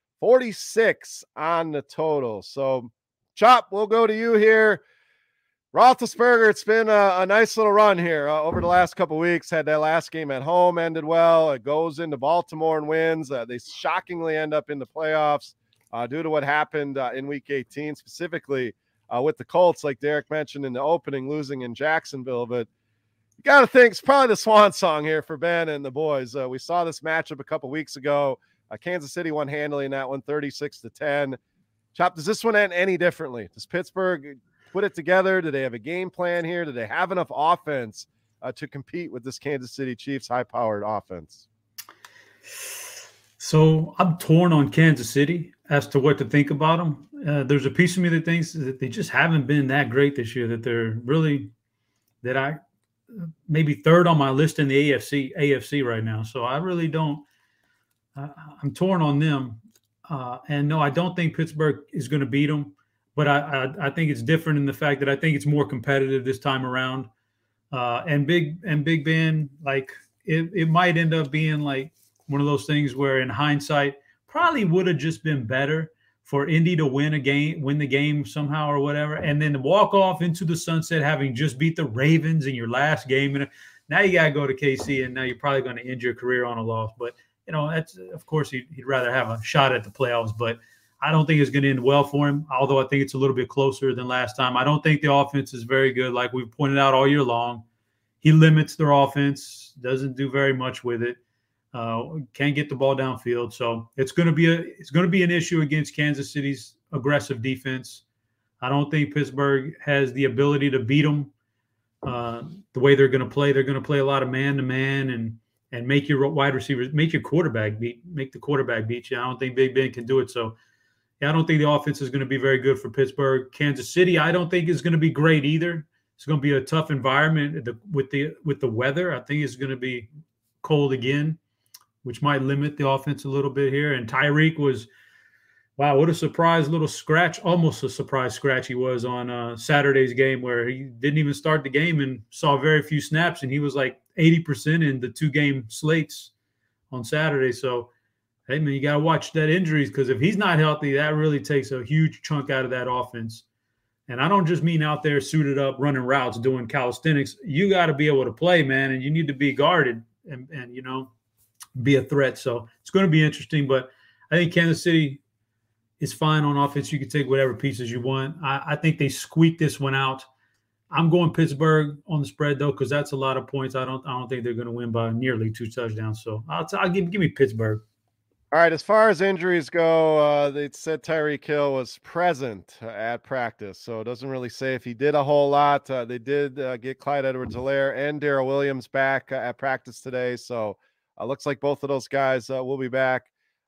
forty-six on the total. So Chop, we'll go to you here. Roethlisberger, it's been a, a nice little run here uh, over the last couple of weeks. Had that last game at home, ended well. It goes into Baltimore and wins. Uh, they shockingly end up in the playoffs uh, due to what happened uh, in Week eighteen, specifically uh, with the Colts, like Derek mentioned in the opening, losing in Jacksonville. But you got to think it's probably the swan song here for Ben and the boys. Uh, we saw this matchup a couple weeks ago. Uh, Kansas City won handily in that one, thirty-six to ten. Chop, does this one end any differently? Does Pittsburgh put it together? Do they have a game plan here? Do they have enough offense uh, to compete with this Kansas City Chiefs high-powered offense? So I'm torn on Kansas City as to what to think about them. Uh, there's a piece of me that thinks that they just haven't been that great this year, that they're really, that I maybe third on my list in the A F C A F C right now. So I really don't, uh, I'm torn on them. Uh, and no, I don't think Pittsburgh is going to beat them. But I, I I think it's different in the fact that I think it's more competitive this time around. Uh, and Big and Big Ben, like it, it might end up being like one of those things where in hindsight probably would have just been better for Indy to win a game, win the game somehow or whatever, and then to walk off into the sunset having just beat the Ravens in your last game. And now you got to go to K C, and now you're probably going to end your career on a loss. But, you know, that's of course he'd, he'd rather have a shot at the playoffs, but I don't think it's going to end well for him, although I think it's a little bit closer than last time. I don't think the offense is very good, like we've pointed out all year long. He limits their offense, doesn't do very much with it, uh, can't get the ball downfield. So it's going to be a it's going to be an issue against Kansas City's aggressive defense. I don't think Pittsburgh has the ability to beat them uh, the way they're going to play. They're going to play a lot of man to man and and make your wide receivers, make your quarterback beat, make the quarterback beat you. I don't think Big Ben can do it. So. Yeah, I don't think the offense is going to be very good for Pittsburgh. Kansas City, I don't think is going to be great either. It's going to be a tough environment with the with the weather. I think it's going to be cold again, which might limit the offense a little bit here. And Tyreek was, wow, what a surprise little scratch, almost a surprise scratch he was on uh, Saturday's game, where he didn't even start the game and saw very few snaps, and he was like eighty percent in the two-game slates on Saturday. So, hey, man, you got to watch that injuries, because if he's not healthy, that really takes a huge chunk out of that offense. And I don't just mean out there suited up, running routes, doing calisthenics. You got to be able to play, man, and you need to be guarded and, and, you know, be a threat. So it's going to be interesting. But I think Kansas City is fine on offense. You can take whatever pieces you want. I, I think they squeaked this one out. I'm going Pittsburgh on the spread, though, because that's a lot of points. I don't I don't think they're going to win by nearly two touchdowns. So I'll, t- I'll give, give me Pittsburgh. All right, as far as injuries go, uh, they said Tyreek Hill was present uh, at practice, so it doesn't really say if he did a whole lot. Uh, they did uh, get Clyde Edwards-Helaire and Darrell Williams back uh, at practice today, so it uh, looks like both of those guys uh, will be back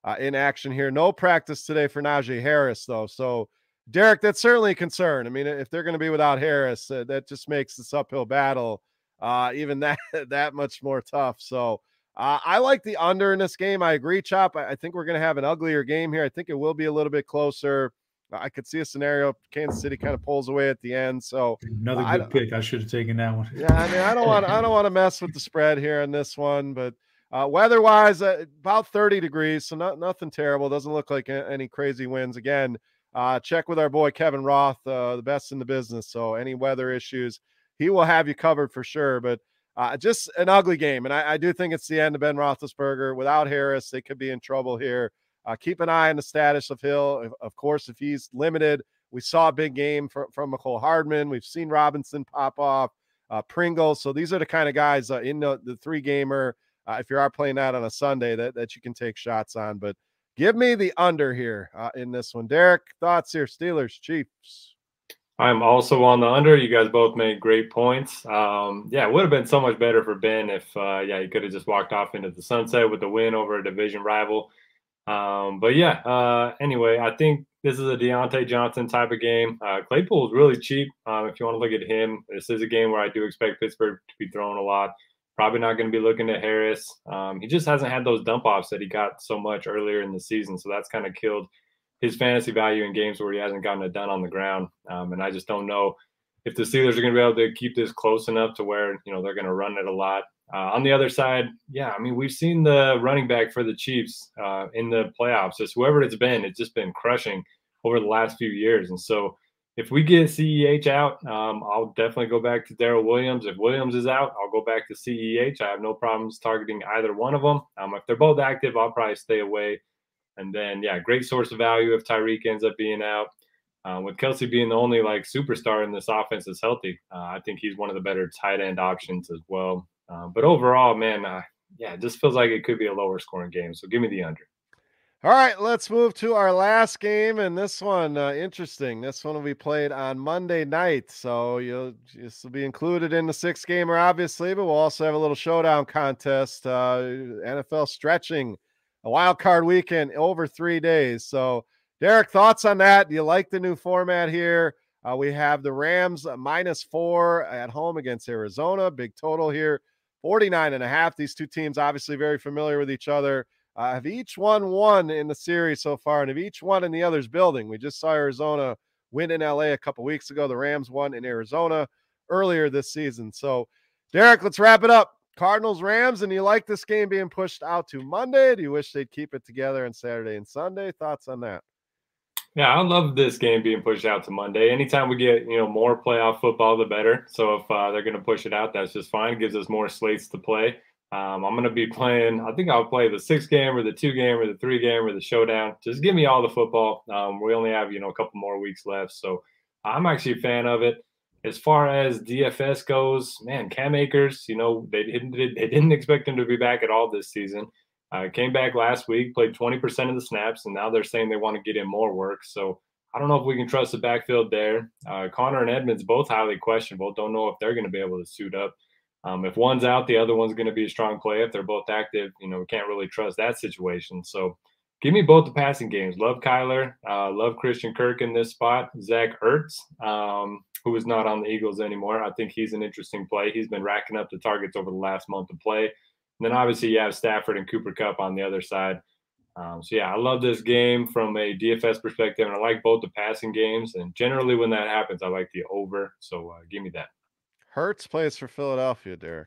uh, in action here. No practice today for Najee Harris, though. So, Derek, that's certainly a concern. I mean, if they're going to be without Harris, uh, that just makes this uphill battle uh, even that that much more tough. So, uh, I like the under in this game. I agree, Chop. I, I think we're going to have an uglier game here. I think it will be a little bit closer. I could see a scenario Kansas City kind of pulls away at the end. So another good I, pick. I should have taken that one. Yeah, I mean, I don't want I don't want to mess with the spread here on this one, but uh, weather-wise, uh, about thirty degrees, so not nothing terrible. Doesn't look like any crazy winds. Again, uh, check with our boy Kevin Roth, uh, the best in the business. So any weather issues, he will have you covered for sure. But uh, just an ugly game, and I, I do think it's the end of Ben Roethlisberger. Without Harris, they could be in trouble here. Uh, keep an eye on the status of Hill. Of, of course, if he's limited, we saw a big game from, from Mecole Hardman. We've seen Robinson pop off, uh, Pringle. So these are the kind of guys uh, in the, the three-gamer, uh, if you are playing that on a Sunday, that, that you can take shots on. But give me the under here uh, in this one. Derek, thoughts here? Steelers, Chiefs. I'm also on the under. You guys both made great points. Um, yeah, it would have been so much better for Ben if, uh, yeah, he could have just walked off into the sunset with the win over a division rival. Um, but yeah, uh, anyway, I think this is a Deontay Johnson type of game. Uh, Claypool is really cheap. Um, if you want to look at him, this is a game where I do expect Pittsburgh to be throwing a lot. Probably not going to be looking at Harris. Um, he just hasn't had those dump offs that he got so much earlier in the season. So that's kind of killed his fantasy value in games where he hasn't gotten it done on the ground. Um, and I just don't know if the Steelers are going to be able to keep this close enough to where, you know, they're going to run it a lot. Uh, on the other side, yeah, I mean, we've seen the running back for the Chiefs uh, in the playoffs. Just whoever it's been, it's just been crushing over the last few years. And so if we get C E H out, um, I'll definitely go back to Darrell Williams. If Williams is out, I'll go back to C E H. I have no problems targeting either one of them. Um, if they're both active, I'll probably stay away. And then, yeah, great source of value if Tyreek ends up being out. Uh, with Kelsey being the only, like, superstar in this offense that's healthy, uh, I think he's one of the better tight end options as well. Uh, but overall, man, uh, yeah, it just feels like it could be a lower scoring game. So give me the under. All right, let's move to our last game. And this one, uh, interesting. This one will be played on Monday night. So you'll this will be included in the six gamer, obviously, but we'll also have a little showdown contest. Uh, N F L stretching a wild card weekend over three days. So, Derek, thoughts on that? Do you like the new format here? Uh, we have the Rams uh, minus four at home against Arizona. Big total here. forty-nine and a half. These two teams obviously very familiar with each other. Uh, have each won one in the series so far, and have each won in the other's building. We just saw Arizona win in L A a couple weeks ago. The Rams won in Arizona earlier this season. So, Derek, let's wrap it up. Cardinals, Rams, and you like this game being pushed out to Monday? Do you wish they'd keep it together on Saturday and Sunday? Thoughts on that? Yeah, I love this game being pushed out to Monday. Anytime we get, you know, more playoff football, the better. So if uh, they're going to push it out, that's just fine. It gives us more slates to play. Um, I'm going to be playing, I think I'll play the six game or the two game or the three game or the showdown. Just give me all the football. Um, we only have, you know, a couple more weeks left. So I'm actually a fan of it. As far as D F S goes, man, Cam Akers, you know, they didn't, they didn't expect him to be back at all this season. Uh, came back last week, played twenty percent of the snaps, and now they're saying they want to get him more work. So I don't know if we can trust the backfield there. Uh, Connor and Edmonds, both highly questionable. Don't know if they're going to be able to suit up. Um, if one's out, the other one's going to be a strong play. If they're both active, you know, we can't really trust that situation. So give me both the passing games. Love Kyler. Uh, love Christian Kirk in this spot. Zach Ertz, um, who is not on the Eagles anymore. I think he's an interesting play. He's been racking up the targets over the last month of play. And then obviously you have Stafford and Cooper Kupp on the other side. Um, so, yeah, I love this game from a D F S perspective, and I like both the passing games. And generally when that happens, I like the over. So uh, give me that. Hurts plays for Philadelphia, Derek.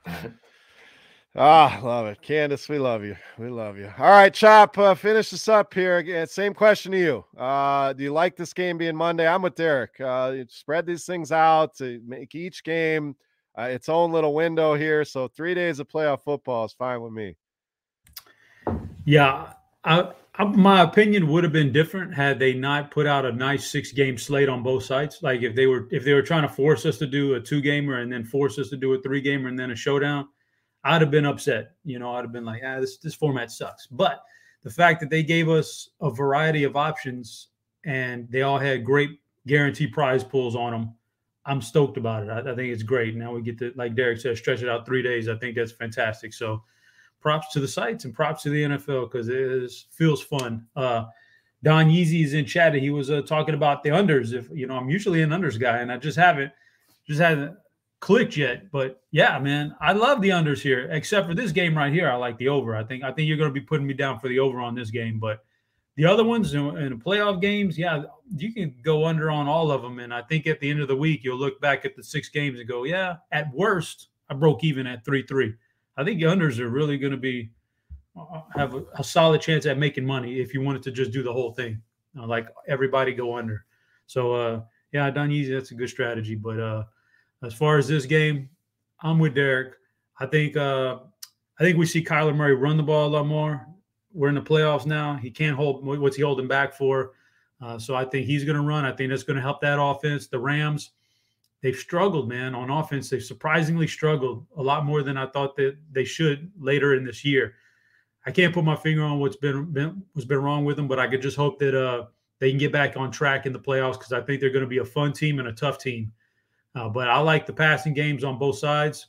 Ah, love it. Candace, we love you. We love you. All right, Chop, uh, finish this up here. Again, same question to you. Uh, do you like this game being Monday? I'm with Derek. Uh, spread these things out to make each game uh, its own little window here. So three days of playoff football is fine with me. Yeah, I, I, my opinion would have been different had they not put out a nice six-game slate on both sides. Like if they were if they were trying to force us to do a two-gamer and then force us to do a three-gamer and then a showdown, I'd have been upset. You know, I'd have been like, ah, this this format sucks. But the fact that they gave us a variety of options and they all had great guaranteed prize pools on them, I'm stoked about it. I, I think it's great. Now we get to, like Derek said, stretch it out three days. I think that's fantastic. So props to the sites and props to the N F L because it is, feels fun. Uh, Don Yeezy is in chat. He was uh, talking about the unders. If you know, I'm usually an unders guy, and I just haven't just haven't clicked yet. But yeah, man, I love the unders here. Except for this game right here, I like the over. I think I think you're going to be putting me down for the over on this game. But the other ones in, in the playoff games, yeah, you can go under on all of them. And I think at the end of the week, you'll look back at the six games and go, yeah, at worst, I broke even at three three. I think the unders are really going to be have a, a solid chance at making money if you wanted to just do the whole thing, uh, like everybody go under. So, uh, yeah, done easy. That's a good strategy. But uh, as far as this game, I'm with Derek. I think uh, I think we see Kyler Murray run the ball a lot more. We're in the playoffs now. He can't hold – what's he holding back for? Uh, so I think he's going to run. I think that's going to help that offense. The Rams, they've struggled, man, on offense. They've surprisingly struggled a lot more than I thought that they should later in this year. I can't put my finger on what's been, been what's been wrong with them, but I could just hope that uh, they can get back on track in the playoffs because I think they're going to be a fun team and a tough team. Uh, but I like the passing games on both sides.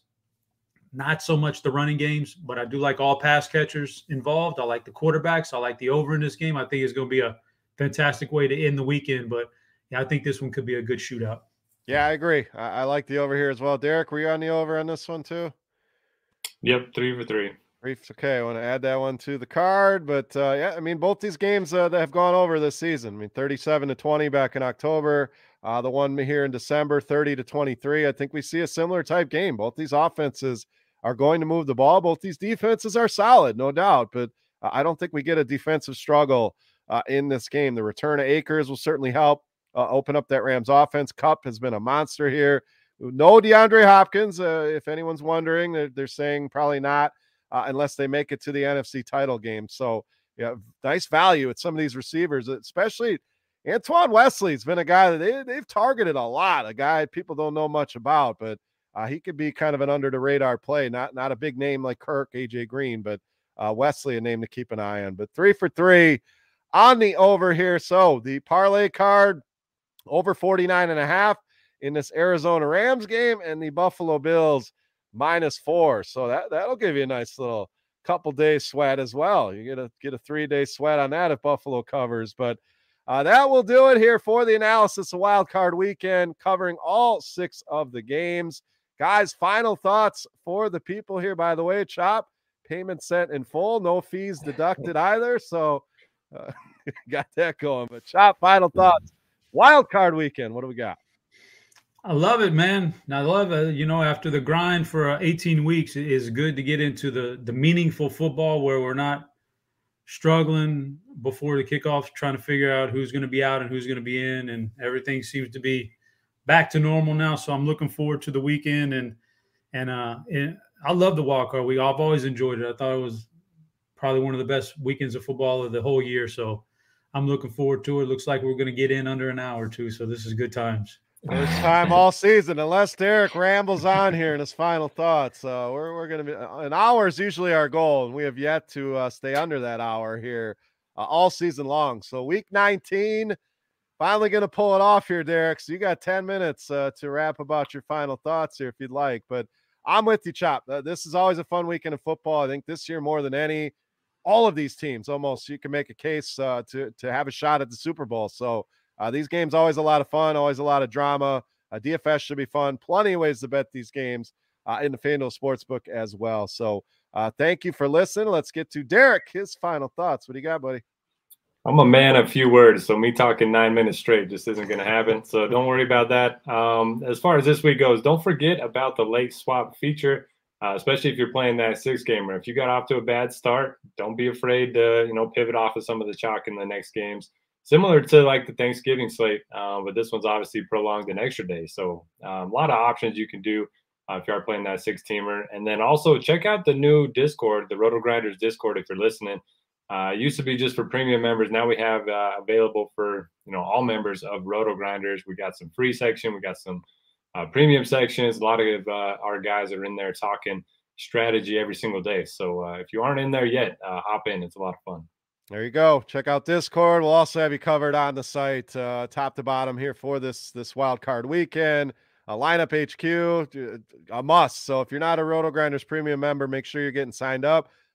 Not so much the running games, but I do like all pass catchers involved. I like the quarterbacks. I like the over in this game. I think it's going to be a fantastic way to end the weekend. But, yeah, I think this one could be a good shootout. Yeah, I agree. I, I like the over here as well. Derek, were you on the over on this one too? Yep, three for three. Okay, I want to add that one to the card, but uh, yeah, I mean, both these games uh, that have gone over this season. I mean, thirty-seven to twenty back in October. Uh, the one here in December, thirty to twenty-three. I think we see a similar type game. Both these offenses are going to move the ball. Both these defenses are solid, no doubt, but uh, I don't think we get a defensive struggle uh, in this game. The return of Akers will certainly help uh, open up that Rams offense. Kupp has been a monster here. No DeAndre Hopkins, uh, if anyone's wondering. They're, they're saying probably not. Uh, unless they make it to the N F C title game. So, yeah, nice value at some of these receivers, especially Antoine Wesley's been a guy that they, they've targeted a lot, a guy people don't know much about, but uh, he could be kind of an under-the-radar play, not, not a big name like Kirk, A J Green, but uh, Wesley, a name to keep an eye on. But three for three on the over here. So the parlay card, over forty-nine and a half in this Arizona Rams game, and the Buffalo Bills minus four. So that, that'll give you a nice little couple days sweat as well. You get a get a three-day sweat on that if Buffalo covers. But uh, that will do it here for the analysis of Wild Card Weekend, covering all six of the games. Guys, final thoughts for the people here, by the way. Chop, payment sent in full, no fees deducted either. So uh, got that going. But Chop, final thoughts. Wild Card Weekend, what do we got? I love it, man. I love it. You know, after the grind for uh, eighteen weeks, it is good to get into the the meaningful football where we're not struggling before the kickoffs, trying to figure out who's going to be out and who's going to be in, and everything seems to be back to normal now. So I'm looking forward to the weekend, and and uh, and I love the wild card week. I've always enjoyed it. I thought it was probably one of the best weekends of football of the whole year. So I'm looking forward to it. Looks like we're going to get in under an hour or two. So this is good times. First time all season, unless Derek rambles on here in his final thoughts. Uh, we're we're going to be an hour is usually our goal, and we have yet to uh, stay under that hour here uh, all season long. So week nineteen, finally going to pull it off here, Derek. So you got ten minutes uh, to wrap about your final thoughts here if you'd like. But I'm with you, Chop. Uh, this is always a fun weekend of football. I think this year more than any, all of these teams almost you can make a case uh, to to have a shot at the Super Bowl. So. Uh, these games always a lot of fun, always a lot of drama. Uh, D F S should be fun. Plenty of ways to bet these games uh, in the FanDuel Sportsbook as well. So uh, thank you for listening. Let's get to Derek, his final thoughts. What do you got, buddy? I'm a man of few words, so me talking nine minutes straight just isn't going to happen. So don't worry about that. Um, as far as this week goes, don't forget about the late swap feature, uh, especially if you're playing that six-gamer. If you got off to a bad start, don't be afraid to you know pivot off of some of the chalk in the next games. Similar to like the Thanksgiving slate, uh, but this one's obviously prolonged an extra day. So um, a lot of options you can do uh, if you are playing that six-teamer. And then also check out the new Discord, the Roto Grinders Discord, if you're listening. Uh, it used to be just for premium members. Now we have uh, available for you know all members of Roto Grinders. We got some free section. We got some uh, premium sections. A lot of uh, our guys are in there talking strategy every single day. So uh, if you aren't in there yet, uh, hop in. It's a lot of fun. There you go. Check out Discord. We'll also have you covered on the site, uh, top to bottom here for this this wild card weekend. A lineup H Q, a must. So if you're not a Roto Grinders premium member, make sure you're getting signed up.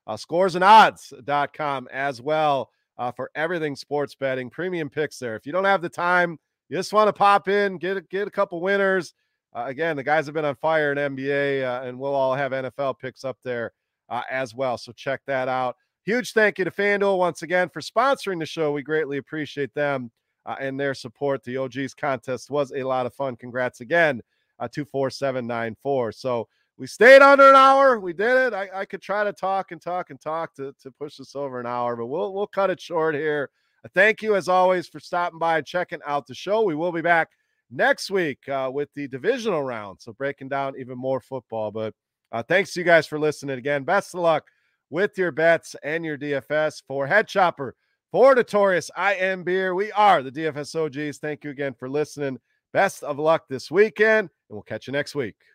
uh, scores and odds dot com as well uh, for everything sports betting. Premium picks there. If you don't have the time, you just want to pop in, get a, get a couple winners. Uh, again, the guys have been on fire in N B A, uh, and we'll all have N F L picks up there uh, as well. So check that out. Huge thank you to FanDuel once again for sponsoring the show. We greatly appreciate them uh, and their support. The O Gs contest was a lot of fun. Congrats again, uh, two four seven nine four. So we stayed under an hour. We did it. I, I could try to talk and talk and talk to, to push this over an hour, but we'll we'll cut it short here. Uh, thank you, as always, for stopping by and checking out the show. We will be back next week uh, with the divisional round, so breaking down even more football. But uh, thanks to you guys for listening again. Best of luck with your bets and your D F S. For Head Chopper, for Notorious, I am Beer. We are the D F S O Gs. Thank you again for listening. Best of luck this weekend, and we'll catch you next week.